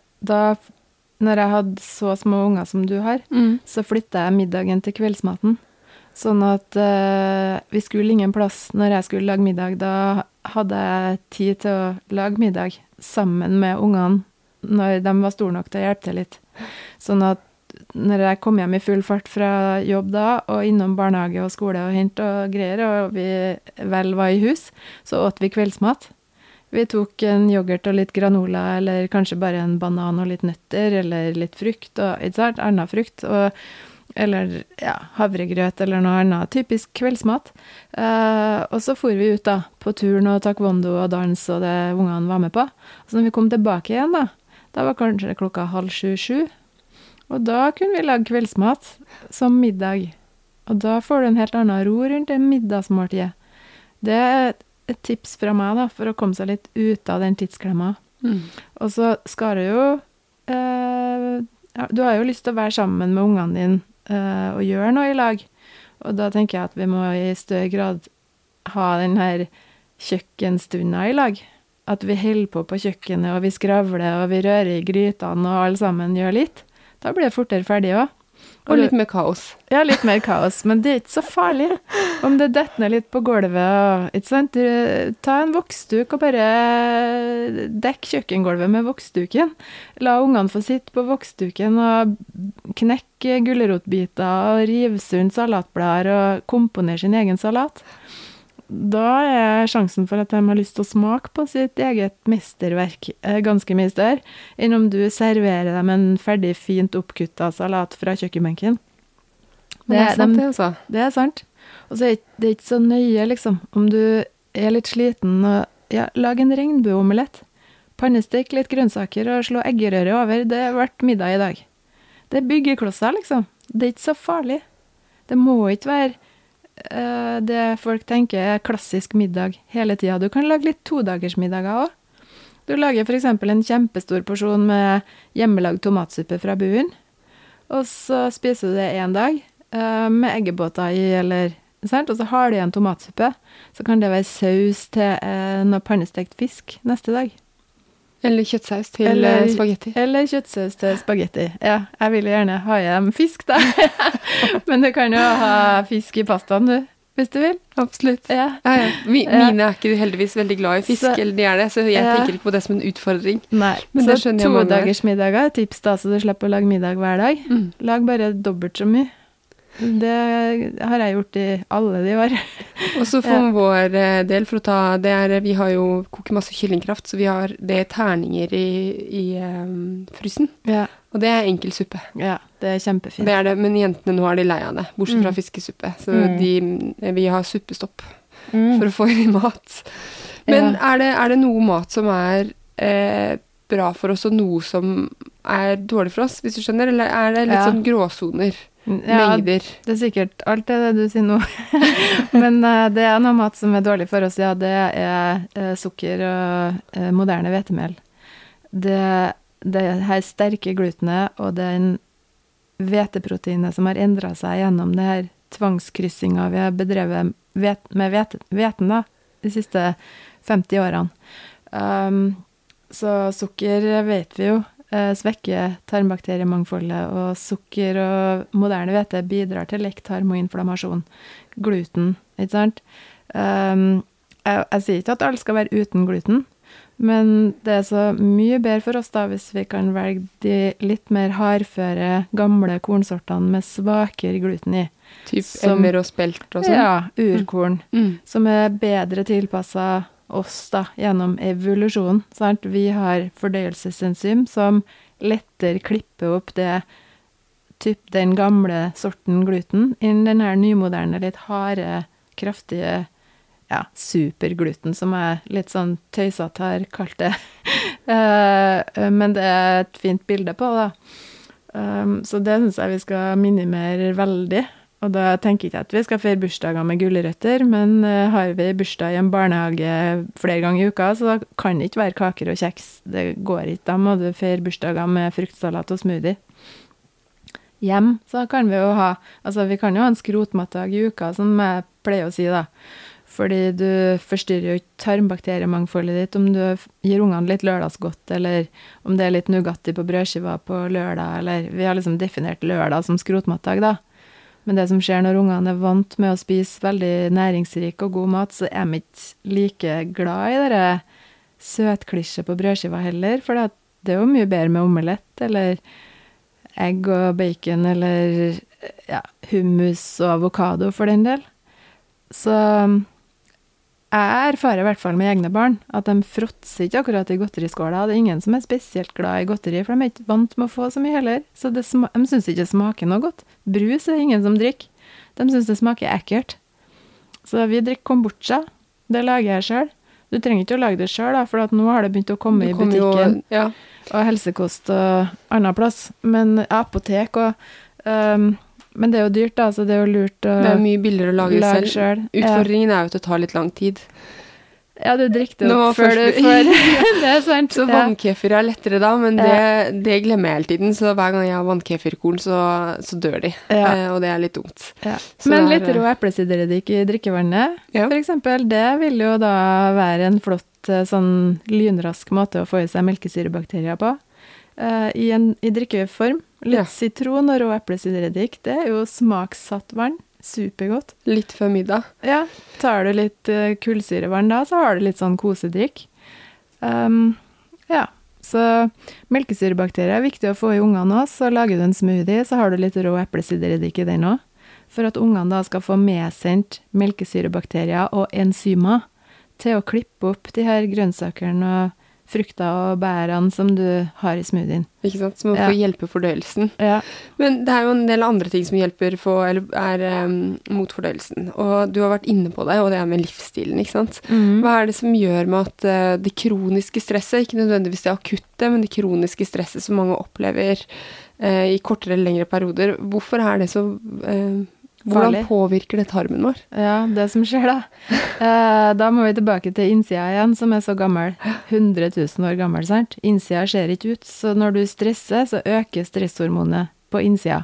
når jeg hadde så små unger som du har, så flyttet jeg middagen til kveldsmaten. Sånn at vi skulle ingen plass når jeg skulle lage middag. Da hadde jeg tid til å lage middag sammen med ungene når de var store nok til å hjelpe til litt. Sånn at når jeg kom hjem i full fart fra jobb da, og innom barnehage og skole og hent og greier, og vi vel var i hus, så åt vi kveldsmat. Vi tok en yoghurt og litt granola, eller kanskje bare en banan og litt nøtter, eller litt frukt, og ikke sant, annen frukt, eller havregrøt, eller noe annet, typisk kveldsmat. Og så for vi ut da, på turen og taekwondo og dans, og det ungene var med på. Så når vi kom tilbake igjen da var kanskje klokka 6:30, og da kunne vi lage kveldsmat som middag. Og da får du en helt annen ro rundt det middagsmåltidet. Det er et tips fra meg da, for å komme seg litt ut av den tidsklemma. Og så skal du jo, du har jo lyst til å være sammen med ungene dine og gjøre noe i lag. Og da tenker jeg at vi må i større grad ha den her kjøkkenstunda i lag. At vi holder på kjøkkenet, og vi skravler, og vi rører i grytene, og alle sammen gjør litt. Da blir det fortere ferdig også. Og litt mer kaos. Ja, litt mer kaos, men det er ikke så farlig. Om det detter ned litt på gulvet, ikke sant? Ta en voksduk og bare dekk kjøkkengulvet med voksduken. La ungene få sitte på voksduken og knekke gulrotbiter og rive sund salatblader og komponere sin egen salat. Da er sjansen for at de har lyst til å smake på sitt eget mesterverk ganske mye større, enn om du serverer dem en ferdig, fint oppkuttet salat fra kjøkkenbenken. Det er sant, det også. Det er sant. Og så er det ikke så nøye, liksom, om du er litt sliten, og lag en regnbueomelett. Pannestek litt grønnsaker og slå eggerøre over, det har vært middag i dag. Det er byggeklosser, liksom. Det er ikke så farlig. Det må ikke være det folk tenker er klassisk middag hele tiden. Du kan lage litt 2-dagersmiddager også. Du lager for eksempel en kjempestor porsjon med hjemmelagd tomatsuppe fra buen, og så spiser du det en dag med eggebåter i, eller sant? Og så har du en tomatsuppe, så kan det være saus til noe pannestekt fisk neste dag. Eller kjøttsaus til spagetti. Eller kjøttsaus til spagetti. Ja, jeg vil gjerne ha hjem fisk da. Men du kan jo ha fisk i pastaen du, hvis du vil. Absolutt. Ja. Mine er ikke heldigvis veldig glad i fisk, eller de er det, så jeg tenker ikke på det som en utfordring. Nei, men så 2-dagersmiddager, tips da, så du slipper å lage middag hver dag. Lag bare dobbelt så mye. Det har jeg gjort i alle de år. Og så for vår del, for å ta, vi har jo koker masse kyllingkraft, så vi har det terninger i frysen. Ja. Og det enkel suppe. Ja, det kjempefint. Det det, men jentene nå er de lei av det, bortsett fra fiskesuppe. Så vi har suppestopp for å få i mat. Men det noe mat som bra for oss, og noe som dårlig for oss, hvis du skjønner? Eller det litt sånn gråsoner? Mengder. Det sikkert alt det du sier nå. Men det noe mat som dårlig for oss, ja, det sukker og moderne hvetemel. Det her sterke glutenet og den hveteproteinet som har endret seg gjennom det her tvangskryssingen vi har bedrevet med hveten da, de siste 50 årene. Så sukker vet vi jo svekker tarmbakteriemangfoldet, og sukker og moderne hvete bidrar til lett tarmoinflammasjon. Gluten, ikke sant? Jeg sier ikke at alle skal være uten gluten, men det så mye bedre for oss da hvis vi kan velge de litt mer hardføre, gamle kornsortene med svakere gluten i. Typ emmer og spelt og sånn? Ja, urkorn, som bedre tilpasset oss da, gjennom evolusjon, sant? Vi har fordøyelsesenzym som lettere klipper opp den gamle sorten gluten inn den her nymoderne, litt harde, kraftige, ja, supergluten, som litt sånn tøysete har kalt det. Men det et fint bilde på, da. Så det synes jeg vi skal minimere veldig. Og da tenker jeg ikke at vi skal feire bursdager med gulrøtter, men har vi bursdag i en barnehage flere ganger i uka, så da kan det ikke være kaker og kjeks. Det går ikke, da må du feire bursdager med fruktsalat og smoothie. Hjem, så kan vi jo vi kan jo ha en skrotmatdag i uka, som jeg pleier å si da. Fordi du forstyrrer jo ikke tarmbakteriemangfoldet ditt om du gir ungene litt lørdagsgodt, eller om det litt Nugatti på brødskiva på lørdag, eller vi har liksom definert lørdag som skrotmatdag da. Men det som skjer når ungene vant med å spise veldig næringsrik og god mat, så de ikke like glad i det søtklisje på brødskiva heller, for det jo mye bedre med omelett, eller egg og bacon, eller ja, hummus og avokado for den del. Så jeg erfarer i hvert fall med egne barn at de fråtser ikke akkurat i godteriskåla. Det ingen som spesielt glad i godteri, for de ikke vant med å få så mye heller. Så de synes ikke det smaker noe godt. Brus ingen som drikker. De synes det smaker ekkelt. Så vi drikker kombucha. Det lager jeg selv. Du trenger ikke å lage det selv, da, for at nå har det begynt å komme i butikken. Ja. Og helsekost og annen plass. Men apotek og... Men det jo dyrt da, så det jo lurt å det mye billigere å lage selv. Utfordringen jo at det tar litt lang tid. Ja, du drikker det opp før du får. Det sant. Så vannkefir lettere da, men det glemmer jeg hele tiden. Så hver gang jeg har vannkefirkorn, så dør de. Og det litt dumt. Ja. Men litt rå eplesidereddik i drikkevannet, for eksempel, det vil jo da være en flott, sånn lynrask måte å få i seg melkesyrebakterier på. I drikkeform. Litt sitron og rå eplesidereddik, det jo smakssatt vann. Supergodt. Litt før middag. Ja, tar du litt kullsyrevann da, så har du litt sånn kosedrikk. Ja, så melkesyrebakterier viktig å få i ungene også, så lager du en smoothie, så har du litt rå eplesidereddik i den også, for at ungene da skal få medsendt melkesyrebakterier og enzymer til å klippe opp de her grønnsakerne og frukter og bærene som du har i smoothien. Ikke sant? Som får hjelpe fordøyelsen. Ja. Men det jo en del andre ting som hjelper mot fordøyelsen. Og du har vært inne på det, og det med livsstilen, ikke sant? Hva det som gjør med at det kroniske stresset, ikke nødvendigvis det akutte, men det kroniske stresset som mange opplever i kortere eller lengre perioder, hvorfor det så... Hvordan påvirker det tarmen vår? Ja, det som skjer da. Da må vi tilbake til innsida igjen, som så gammel. 100 000 år gammel, sant? Innsida ser ikke ut, så når du stresser, så øker stresshormonet på innsida.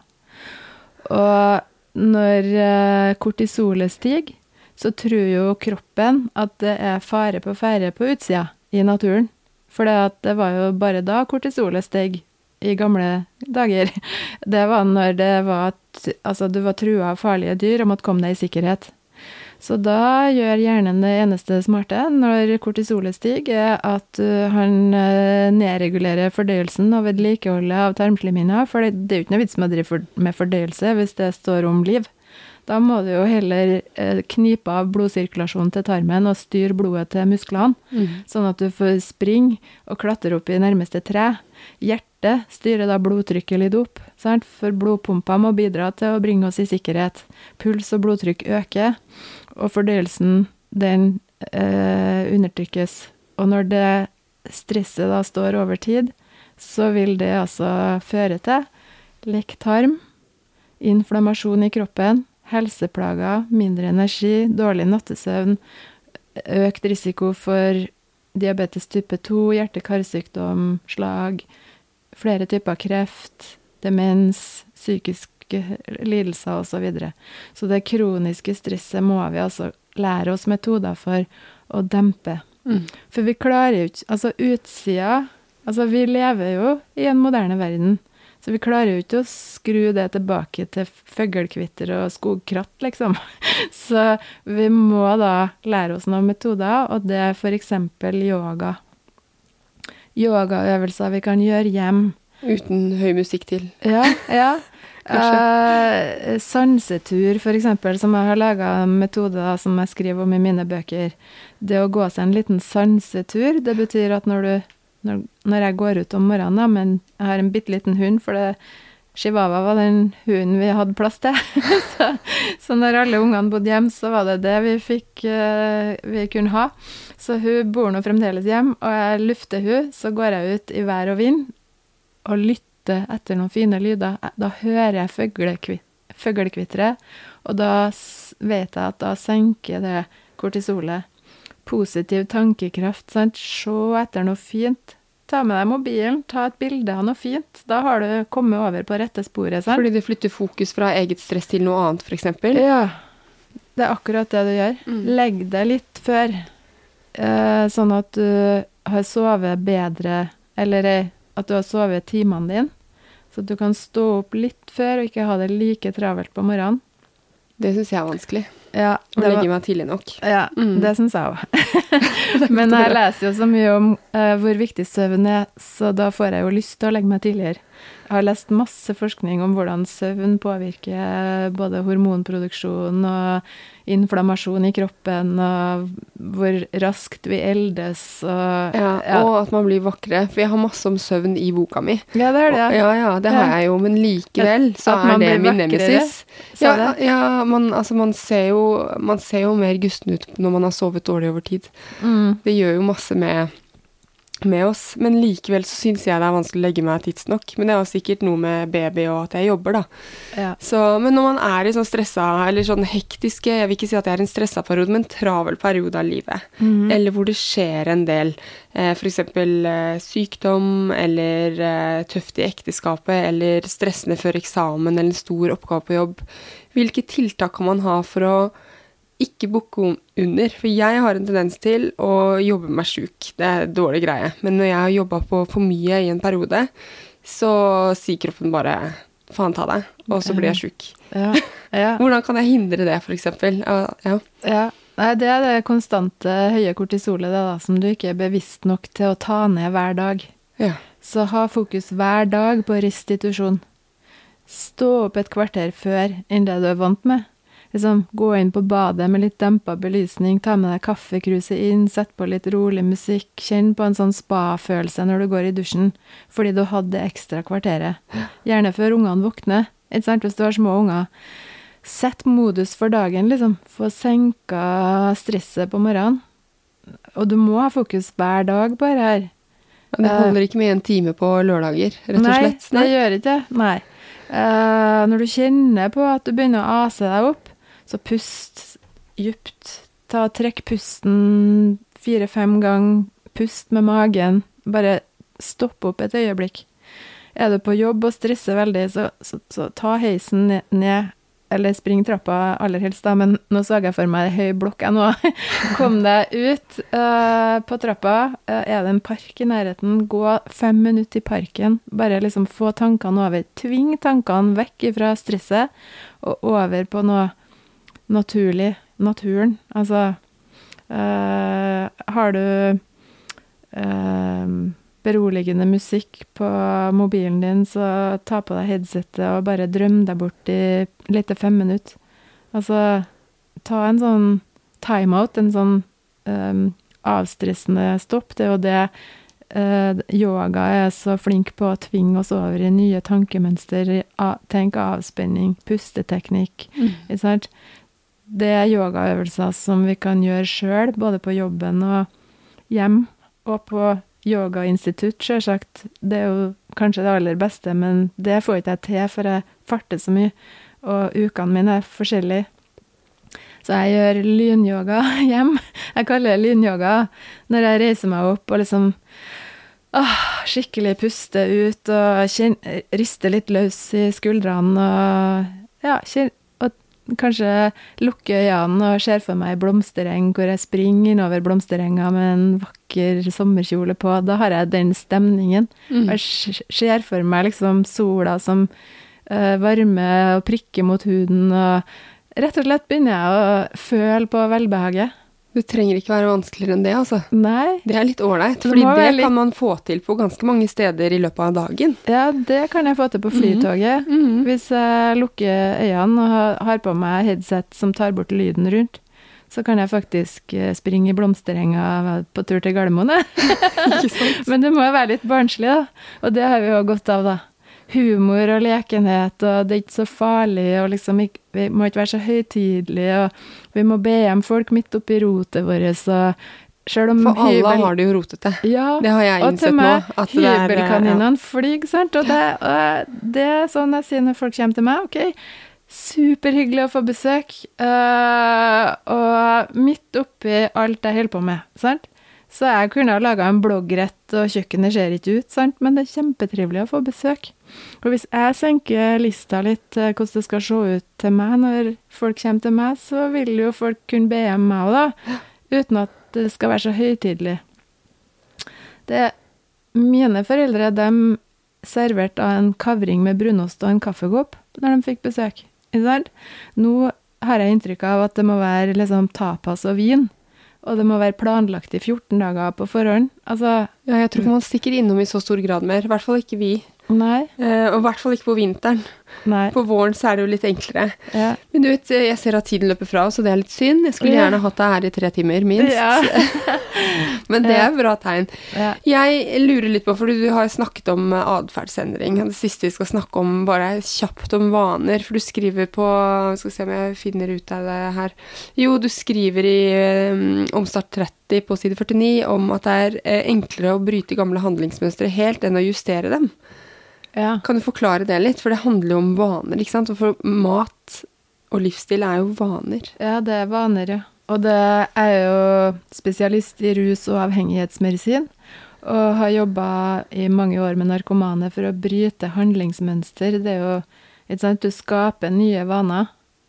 Og når kortisolet stiger, så tror jo kroppen at det fare på ferde på utsida i naturen. For det var jo bare da kortisolet steg i gamle dager. Det var når det var du var trua av farlige dyr og måtte komme deg i sikkerhet. Så da gjør hjernen det eneste smarte når kortisolet stiger, at han nedregulerer fordøyelsen og vedlikeholdet av tarmslimhinna, for det er jo ikke noe vits med å drive med fordøyelse hvis det står om liv. Da må du jo heller knipe av blodsirkulasjonen til tarmen og styre blodet til musklene, sånn at du får springe og klatre opp i nærmeste tre. Hjertet styrer da blodtrykket litt opp, sant? For blodpumpa må bidra til å bringe oss i sikkerhet. Puls og blodtrykk øker, og fordøyelsen den undertrykkes. Og når det stresset da står over tid, så vil det altså føre til lekk tarm, inflammasjon i kroppen, helseplager, mindre energi, dårlig nattesøvn, økt risiko for diabetes type 2, hjerte-karsykdom, slag, flere typer kreft, demens, psykiske lidelser og så videre. Så det kroniske stresset må vi altså lære oss metoder for å dempe. For vi klarer jo ikke, altså utsida, altså vi lever jo i en moderne verden, så vi klarer jo ikke å skru det tilbake til føggelkvitter og skogkratt, liksom. Så vi må da lære oss noen metoder, og det er for eksempel yoga. Yogaøvelser vi kan gjøre hjem. Uten høy musikk til. Ja. Sansetur, for eksempel, som jeg har laget metoder som jeg skriver om i mine bøker. Det å gå seg en liten sansetur, det betyr at når jeg går ut om morgenen, da, men jeg har en bitteliten hund, for Chihuahua var den hunden vi hadde plass til. så når alle ungene bodde hjem, så var det vi kunne ha. Så hun bor nå fremdeles hjem, og jeg lufter hun, så går jeg ut i vær og vind, og lytter etter noen fine lyder. Da hører jeg føggelkvitre, og da vet jeg at da senker det kortisolet. Positiv tankekraft, sant? Se etter noe fint. Ta med deg mobilen, ta et bilde av noe fint. Da har du kommet over på rette sporet, sant? Fordi det flytter fokus fra eget stress til noe annet, for eksempel? Ja, det er akkurat det du gjør. Legg det litt før, sånn at du har sovet bedre, eller at du har sovet timene dine, så at du kan stå opp litt før og ikke ha det like travelt på morgenen. Det synes jeg er vanskelig. Ja, og legge meg tidlig nok. Ja, det synes jeg også. Men jeg leser jo så mye om hvor viktig søvn er, så da får jeg jo lyst til å legge meg tidligere. Jeg har lest masse forskning om hvordan søvn påvirker både hormonproduksjon og inflammasjon i kroppen, og hvor raskt vi eldes. Og at man blir vakre. For jeg har masse om søvn i boka mi. Ja, det er det. Ja, det har jeg jo, men likevel så er det min nemesis. Man ser jo mer gusten ut når man har sovet dårlig over tid. Det gjør jo masse med oss, men likevel så synes jeg det er vanskelig å legge meg tidsnok. Men det er sikkert noe med baby og at jeg jobber, da. Ja. Men når man er i sånn stresset, eller sånn hektiske, jeg vil ikke si at det er en stresset periode, men travel periode av livet, eller hvor det skjer en del, for eksempel sykdom, eller tøft i ekteskapet, eller stressende før eksamen, eller en stor oppgave på jobb. Hvilke tiltak kan man ha for å ikke bukke under, for jeg har en tendens til å jobbe meg syk. Det er en dårlig greie, men når jeg har jobbet på for mye i en periode, så sier kroppen bare, faen ta deg, og så blir jeg syk. Ja. Hvordan kan jeg hindre det, for eksempel? Nei, det er det konstante høye kortisolet da, som du ikke er bevisst nok til å ta ned hver dag. Ja. Så ha fokus hver dag på restitusjon. Stå opp et kvarter før enn det du er vant med. Liksom, gå inn på badet med litt dempet belysning, ta med deg kaffekruset inn, sett på litt rolig musikk, kjenn på en sånn spa-følelse når du går i dusjen, fordi du hadde ekstra kvarteret. Gjerne før ungene våkner, ikke sant, hvis du har små unger. Sett modus for dagen, liksom, få senka stresset på morgenen. Og du må ha fokus hver dag på det her. Det holder ikke med en time på lørdager, rett og slett? Nei, det gjør ikke det, nei. Når du kjenner på at du begynner å ase deg opp, så pust djupt. Trekk pusten 4-5 ganger. Pust med magen. Bare stopp opp et øyeblikk. Er du på jobb og stresser veldig, så ta heisen ned, eller spring trappa aller helst da, men nå så jeg for meg en høy blokk nå. Kom deg ut på trappa. Er det en park i nærheten? Gå 5 minutter i parken. Bare liksom få tankene over. Tving tankene vekk fra stresset og over på noe naturlig, naturen. Altså, har du beroligende musikk på mobilen din, så ta på deg headsetet og bare drøm deg bort i litt 5 minutter. Altså, ta en sånn timeout, en sånn avstressende stopp. Det er jo det yoga er så flink på å tvinge oss over i nye tankemønster, tenk avspenning, pusteteknikk, ikke sant? Det er yogaøvelser som vi kan gjøre selv, både på jobben og hjem, og på yogainstitutt, selvsagt. Det er jo kanskje det aller beste, men det får ikke jeg til, for jeg farter så mye, og ukene mine er forskjellige. Så jeg gjør lynyoga hjem. Jeg kaller det lynyoga når jeg reiser meg opp og liksom skikkelig puster ut og rister litt løs i skuldrene og kanskje lukker øynene og ser for meg blomstereng hvor jeg springer innover blomsterenga med en vakker sommerkjole på. Da har jeg den stemningen. Jeg ser for meg liksom sola som varmer og prikker mot huden, og rett og slett begynner jeg å føle på velbehaget. Du trenger ikke være vanskeligere enn det, altså. Nei. Det er litt ålreit, fordi det kan man få til på ganske mange steder i løpet av dagen. Ja, det kan jeg få til på flytoget. Hvis jeg lukker øynene og har på meg headset som tar bort lyden rundt, så kan jeg faktisk springe i blomsterenga på tur til Gardermoen. Men det må være litt barnslig, da. Og det har vi jo godt av, da. Humor og lekenhet, og det er ikke så farlig, og liksom vi må ikke være så høytidelige, og vi må be om folk midt oppi rotet vårt, og selv om for alle har det jo rotete. Ja, det har jeg innsett nå. Og til meg, hybelkaninene flyg, sant? Og det er sånn jeg sier når folk kommer til meg, ok, superhyggelig å få besøk, og midt oppi alt jeg holder på med, sant? Så jeg kunne ha laget en bloggrett, og kjøkkenet ser ikke ut, sant? Men det er kjempetrivelig å få besøk. Og hvis jeg senker lista litt hvordan det skal se ut til meg når folk kommer til meg, så vil jo folk kunne be om meg også, da, uten at det skal være så høytidelig. Mine foreldre, de serverte en kavring med brunost og en kaffekopp når de fikk besøk. Ikke sant? Nå har jeg inntrykk av at det må være liksom tapas og vin. Og det må være planlagt i 14 dager på forhånd. Altså, ja, jeg tror ikke man stikker innom i så stor grad mer. I hvert fall ikke vi. Nei. Og i hvert fall ikke på vinteren. Nei. På våren så er det jo litt enklere. Ja. Men du vet, jeg ser at tiden løper fra oss, og det er litt synd. Jeg skulle gjerne hatt deg her i 3 timer, minst. Ja. Men det er bra tegn. Ja. Jeg lurer litt på, fordi du har snakket om adferdsendring. Det siste vi skal snakke om, bare kjapt om vaner. For du skriver på, skal se om jeg finner ut av det her. Jo, du skriver i Omstart 30 på side 49 om at det er enklere å bryte gamle handlingsmønstre helt enn å justere dem. Ja. Kan du forklare det litt? For det handler jo om vaner, ikke sant? Og for mat og livsstil er jo vaner. Ja, det er vaner, ja. Og det er jo spesialist i rus- og avhengighetsmedisin, og har jobbet i mange år med narkomane for å bryte handlingsmønster. Det er jo, ikke sant, du skaper nye vaner,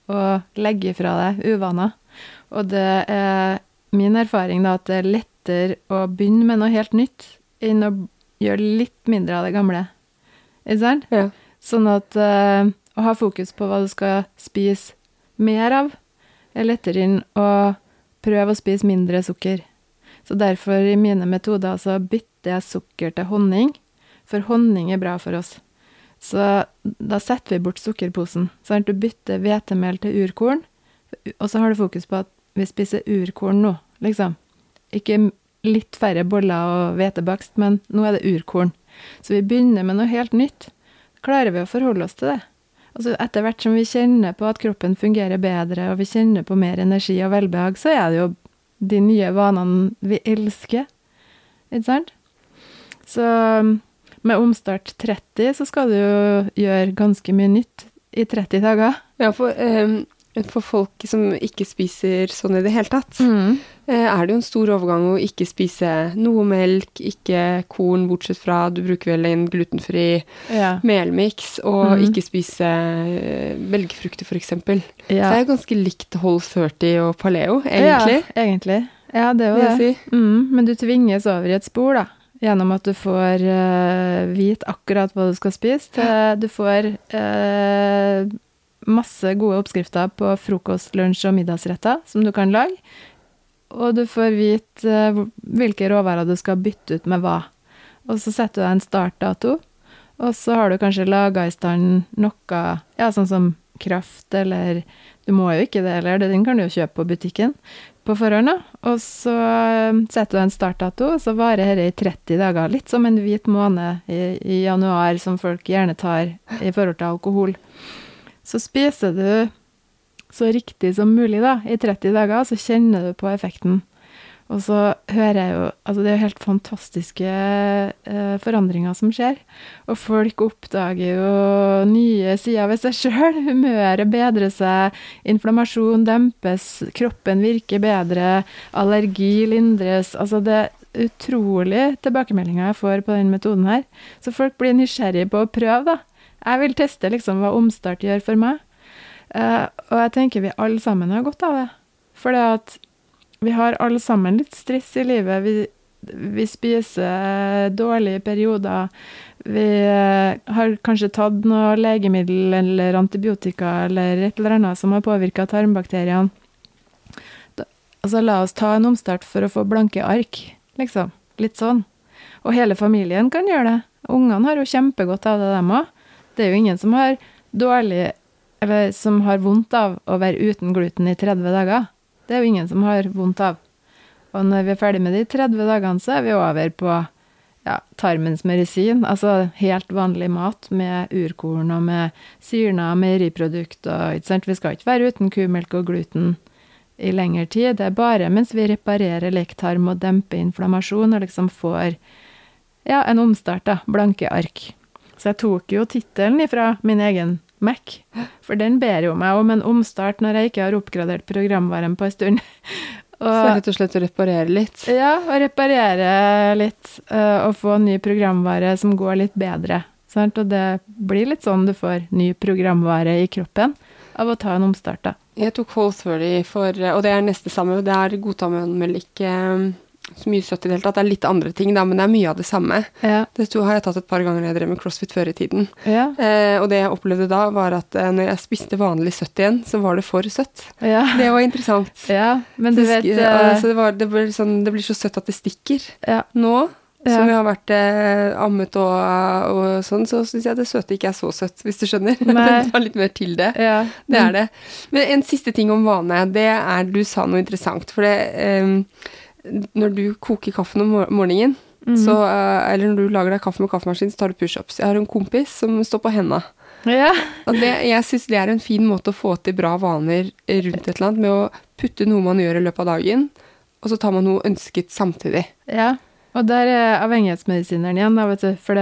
og legger fra deg uvaner. Og det er min erfaring da, at det er lettere å begynne med noe helt nytt, enn å gjøre litt mindre av det gamle. Ikke sant? Ja. Sånn at å ha fokus på hva du skal spise mer av, er lettere enn å prøve å spise mindre sukker. Så derfor i mine metoder så bytter jeg sukker til honning, for honning er bra for oss. Så da setter vi bort sukkerposen. Sånn at du bytter hvetemel til urkorn, og så har du fokus på at vi spiser urkorn nå, liksom. Ikke litt færre boller og hvetebakst, men nå er det urkorn. Så vi begynner med noe helt nytt. Klarer vi å forholde oss til det? Og så etter hvert som vi kjenner på at kroppen fungerer bedre, og vi kjenner på mer energi og velbehag, så er det jo de nye vanene vi elsker. Ikke sant? Så med Omstart 30 så skal du jo gjøre ganske mye nytt i 30 dager. Ja, for folk som ikke spiser sånn i det hele tatt, er det jo en stor overgang å ikke spise noe melk, ikke korn, bortsett fra du bruker vel en glutenfri melmix, og ikke spise belgfrukter for eksempel. Ja. Så det er ganske likt Whole 30 og paleo, egentlig. Ja, egentlig. Ja, det er jo det. Men du tvinges over i et spor, da. Gjennom at du får vite akkurat hva du skal spise. Du får masse gode oppskrifter på frokost, lunsj og middagsretter som du kan lage, og du får vite hvilke råvarer du skal bytte ut med hva. Og så setter du deg en startdato, og så har du kanskje laget i stand noe, ja, sånn som kraft, eller du må jo ikke det, eller den kan du jo kjøpe på butikken på forhånd, og så setter du en startdato, og så varer dette i 30 dager, litt som en hvit måned i januar, som folk gjerne tar i forhold til alkohol. Så spiser du så riktig som mulig da, i 30 dager, så kjenner du på effekten. Og så hører jeg jo, altså det er jo helt fantastiske forandringer som skjer, og folk oppdager jo nye sider ved seg selv, humøret bedrer seg, inflammasjon dempes, kroppen virker bedre, allergi lindres, altså det er utrolig tilbakemeldinger jeg får på den metoden her, så folk blir nysgjerrige på å prøve da. Jeg vil teste liksom hva omstart gjør for meg, og jeg tenker vi alle sammen har godt av det, for det at vi har alle sammen litt stress i livet, vi spiser dårlige perioder, vi har kanskje tatt noe legemiddel eller antibiotika eller et eller annet som har påvirket tarmbakteriene. Altså la oss ta en omstart for å få blanke ark, liksom, litt sånn. Og hele familien kan gjøre det. Ungene har jo kjempegodt av det dem også. Det er jo ingen som har dårlig, eller som har vondt av å være uten gluten i 30 dager. Det er jo ingen som har vondt av. Og når vi er ferdig med de 30 dagene, så er vi over på tarmens medisin, altså helt vanlig mat med urkorn og med syrna, meieriprodukt, og ikke sant? Vi skal ikke være uten kumelk og gluten i lengre tid. Det er bare mens vi reparerer lekktarm og demper inflammasjon, og liksom får en omstart, da, blanke ark. Så jeg tok jo titelen ifra min egen Mac, for den ber jo meg om en omstart når jeg ikke har oppgradert programvaren på en stund. Så rett og slett å reparere litt? Ja, å reparere litt, og få ny programvare som går litt bedre. Sant? Og det blir litt sånn du får ny programvare i kroppen av å ta en omstart da. Jeg tok Whole30 og det er neste samme, det er godtamelk, så mye søtt i det hele tatt. Det er litt andre ting da, men det er mye av det samme. Ja. Det har jeg tatt et par ganger når jeg drev med CrossFit før i tiden. Ja. Og det jeg opplevde da var at når jeg spiste vanlig søtt igjen, så var det for søtt. Ja. Det var interessant. Ja, men du vet... Så det blir så søtt at det stikker. Ja. Nå, som jeg har vært ammet og sånn, så synes jeg det søte ikke er så søtt, hvis du skjønner. Det tar litt mer til det. Ja. Det er det. Men en siste ting om vane, det er, du sa noe interessant, for det... Når du koker kaffen om morgenen, så, eller når du lager deg kaffe med kaffemaskin, så tar du push-ups. Jeg har en kompis som står på henda. Ja. Og jeg synes det er en fin måte å få til bra vaner rundt et eller annet, med å putte noe man gjør i løpet av dagen, og så tar man noe ønsket samtidig. Ja, og der er avhengighetsmedisineren igjen, da, vet du, for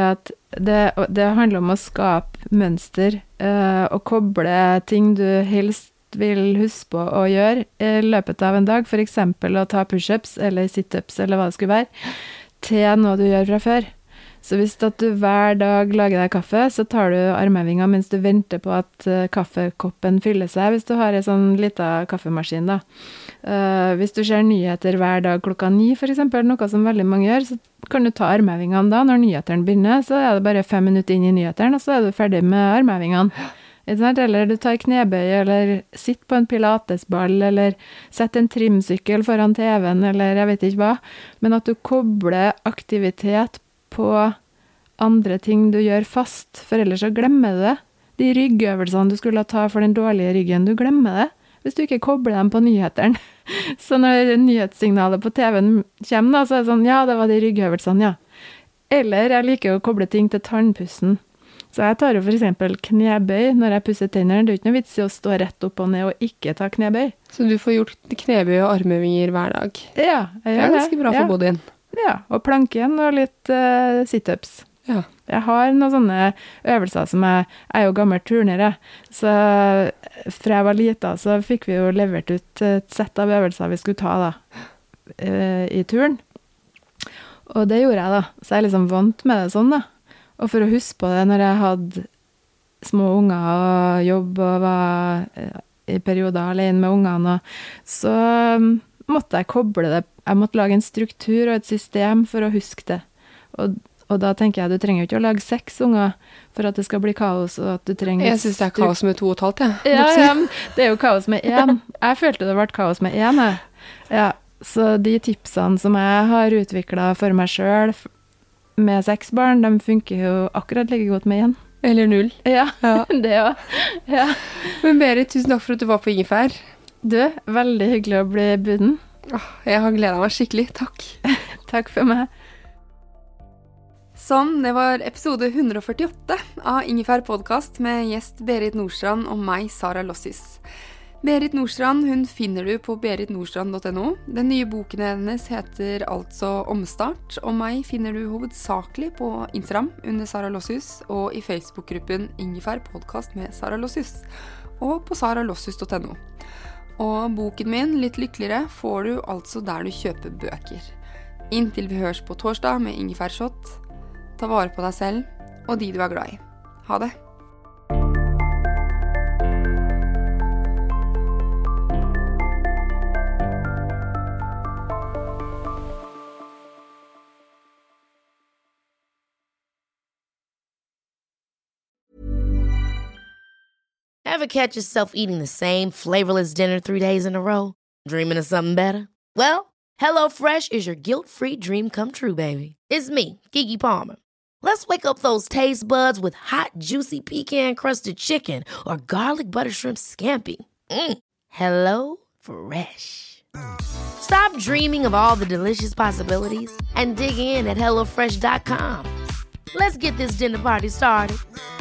det handler om å skape mønster, og koble ting du helst vil huske på å gjøre i løpet av en dag, for eksempel å ta push-ups eller sit-ups eller hva det skulle være, til noe du gjør fra før. Så hvis at du hver dag lager deg kaffe, så tar du armhevinga mens du venter på at kaffekoppen fyller seg, hvis du har en sånn liten kaffemaskin da. Hvis du ser nyheter hver dag klokka 9 for eksempel, noe som veldig mange gjør, så kan du ta armhevingene da. Når nyhetene begynner, så er det bare 5 minutter inn i nyhetene, og så er du ferdig med armhevingene. Eller du tar knebøy, eller sitt på en pilatesball, eller sett en trimsykkel foran TV-en, eller jeg vet ikke hva. Men at du kobler aktivitet på andre ting du gjør fast, for ellers så glemmer du det. De ryggøvelsene du skulle ta for den dårlige ryggen, du glemmer det, hvis du ikke kobler dem på nyhetene. Så når nyhetssignalet på TV-en kommer da, så er det sånn, ja, det var de ryggøvelsene, ja. Eller jeg liker å koble ting til tannpussen. Så jeg tar jo for eksempel knebøy når jeg pusser tennene. Det er ikke noe vits i å stå rett opp og ned og ikke ta knebøy. Så du får gjort knebøy og armhevinger hver dag? Ja, jeg gjør det. Det er ganske bra for bodyen. Ja, og planken og litt sit-ups. Ja. Jeg har noen sånne øvelser som jeg er jo gammel turnere. Så fra jeg var lita så fikk vi jo levert ut et sett av øvelser vi skulle ta da, i turn. Og det gjorde jeg da. Så jeg er liksom vant med det sånn da. Og for å huske på det, når jeg hadde små unger og jobb og var i perioder alene med ungene, så måtte jeg koble det. Jeg måtte lage en struktur og et system for å huske det. Og Og da tenker jeg, du trenger jo ikke å lage 6 unger for at det skal bli kaos, og at du trenger... Jeg synes det er kaos med 2,5, ja. Ja, det er jo kaos med 1. Jeg følte det ble kaos med 1, jeg. Ja, så de tipsene som jeg har utviklet for meg selv med 6 barn, de funker jo akkurat like godt med 1. Eller 0. Ja, det også. Ja. Men Berit, tusen takk for at du var på Ingefær. Du, veldig hyggelig å bli buden. Jeg har gledet meg skikkelig, takk. Takk for meg. Sånn, det var episode 148 av Ingefær podcast med gjest Berit Nordstrand og meg, Sara Lossis. Berit Nordstrand, hun finner du på beritnordstrand.no. Den nye boken hennes heter altså Omstart, og meg finner du hovedsakelig på Instagram under Sara Lossis, og i Facebook-gruppen Ingefær podcast med Sara Lossis, og på saralossis.no. Og boken min, Litt lykkeligere, får du altså der du kjøper bøker. Inntil vi høres på torsdag med Ingefær Shot. Ta vare på deg selv og de du er glad i. Ha det! Ever catch yourself eating the same flavorless dinner 3 days in a row? Dreaming of something better? Well, HelloFresh is your guilt-free dream come true, baby. It's me, Keke Palmer. Let's wake up those taste buds with hot, juicy pecan-crusted chicken or garlic butter shrimp scampi. Hello Fresh. Stop dreaming of all the delicious possibilities and dig in at HelloFresh.com. Let's get this dinner party started.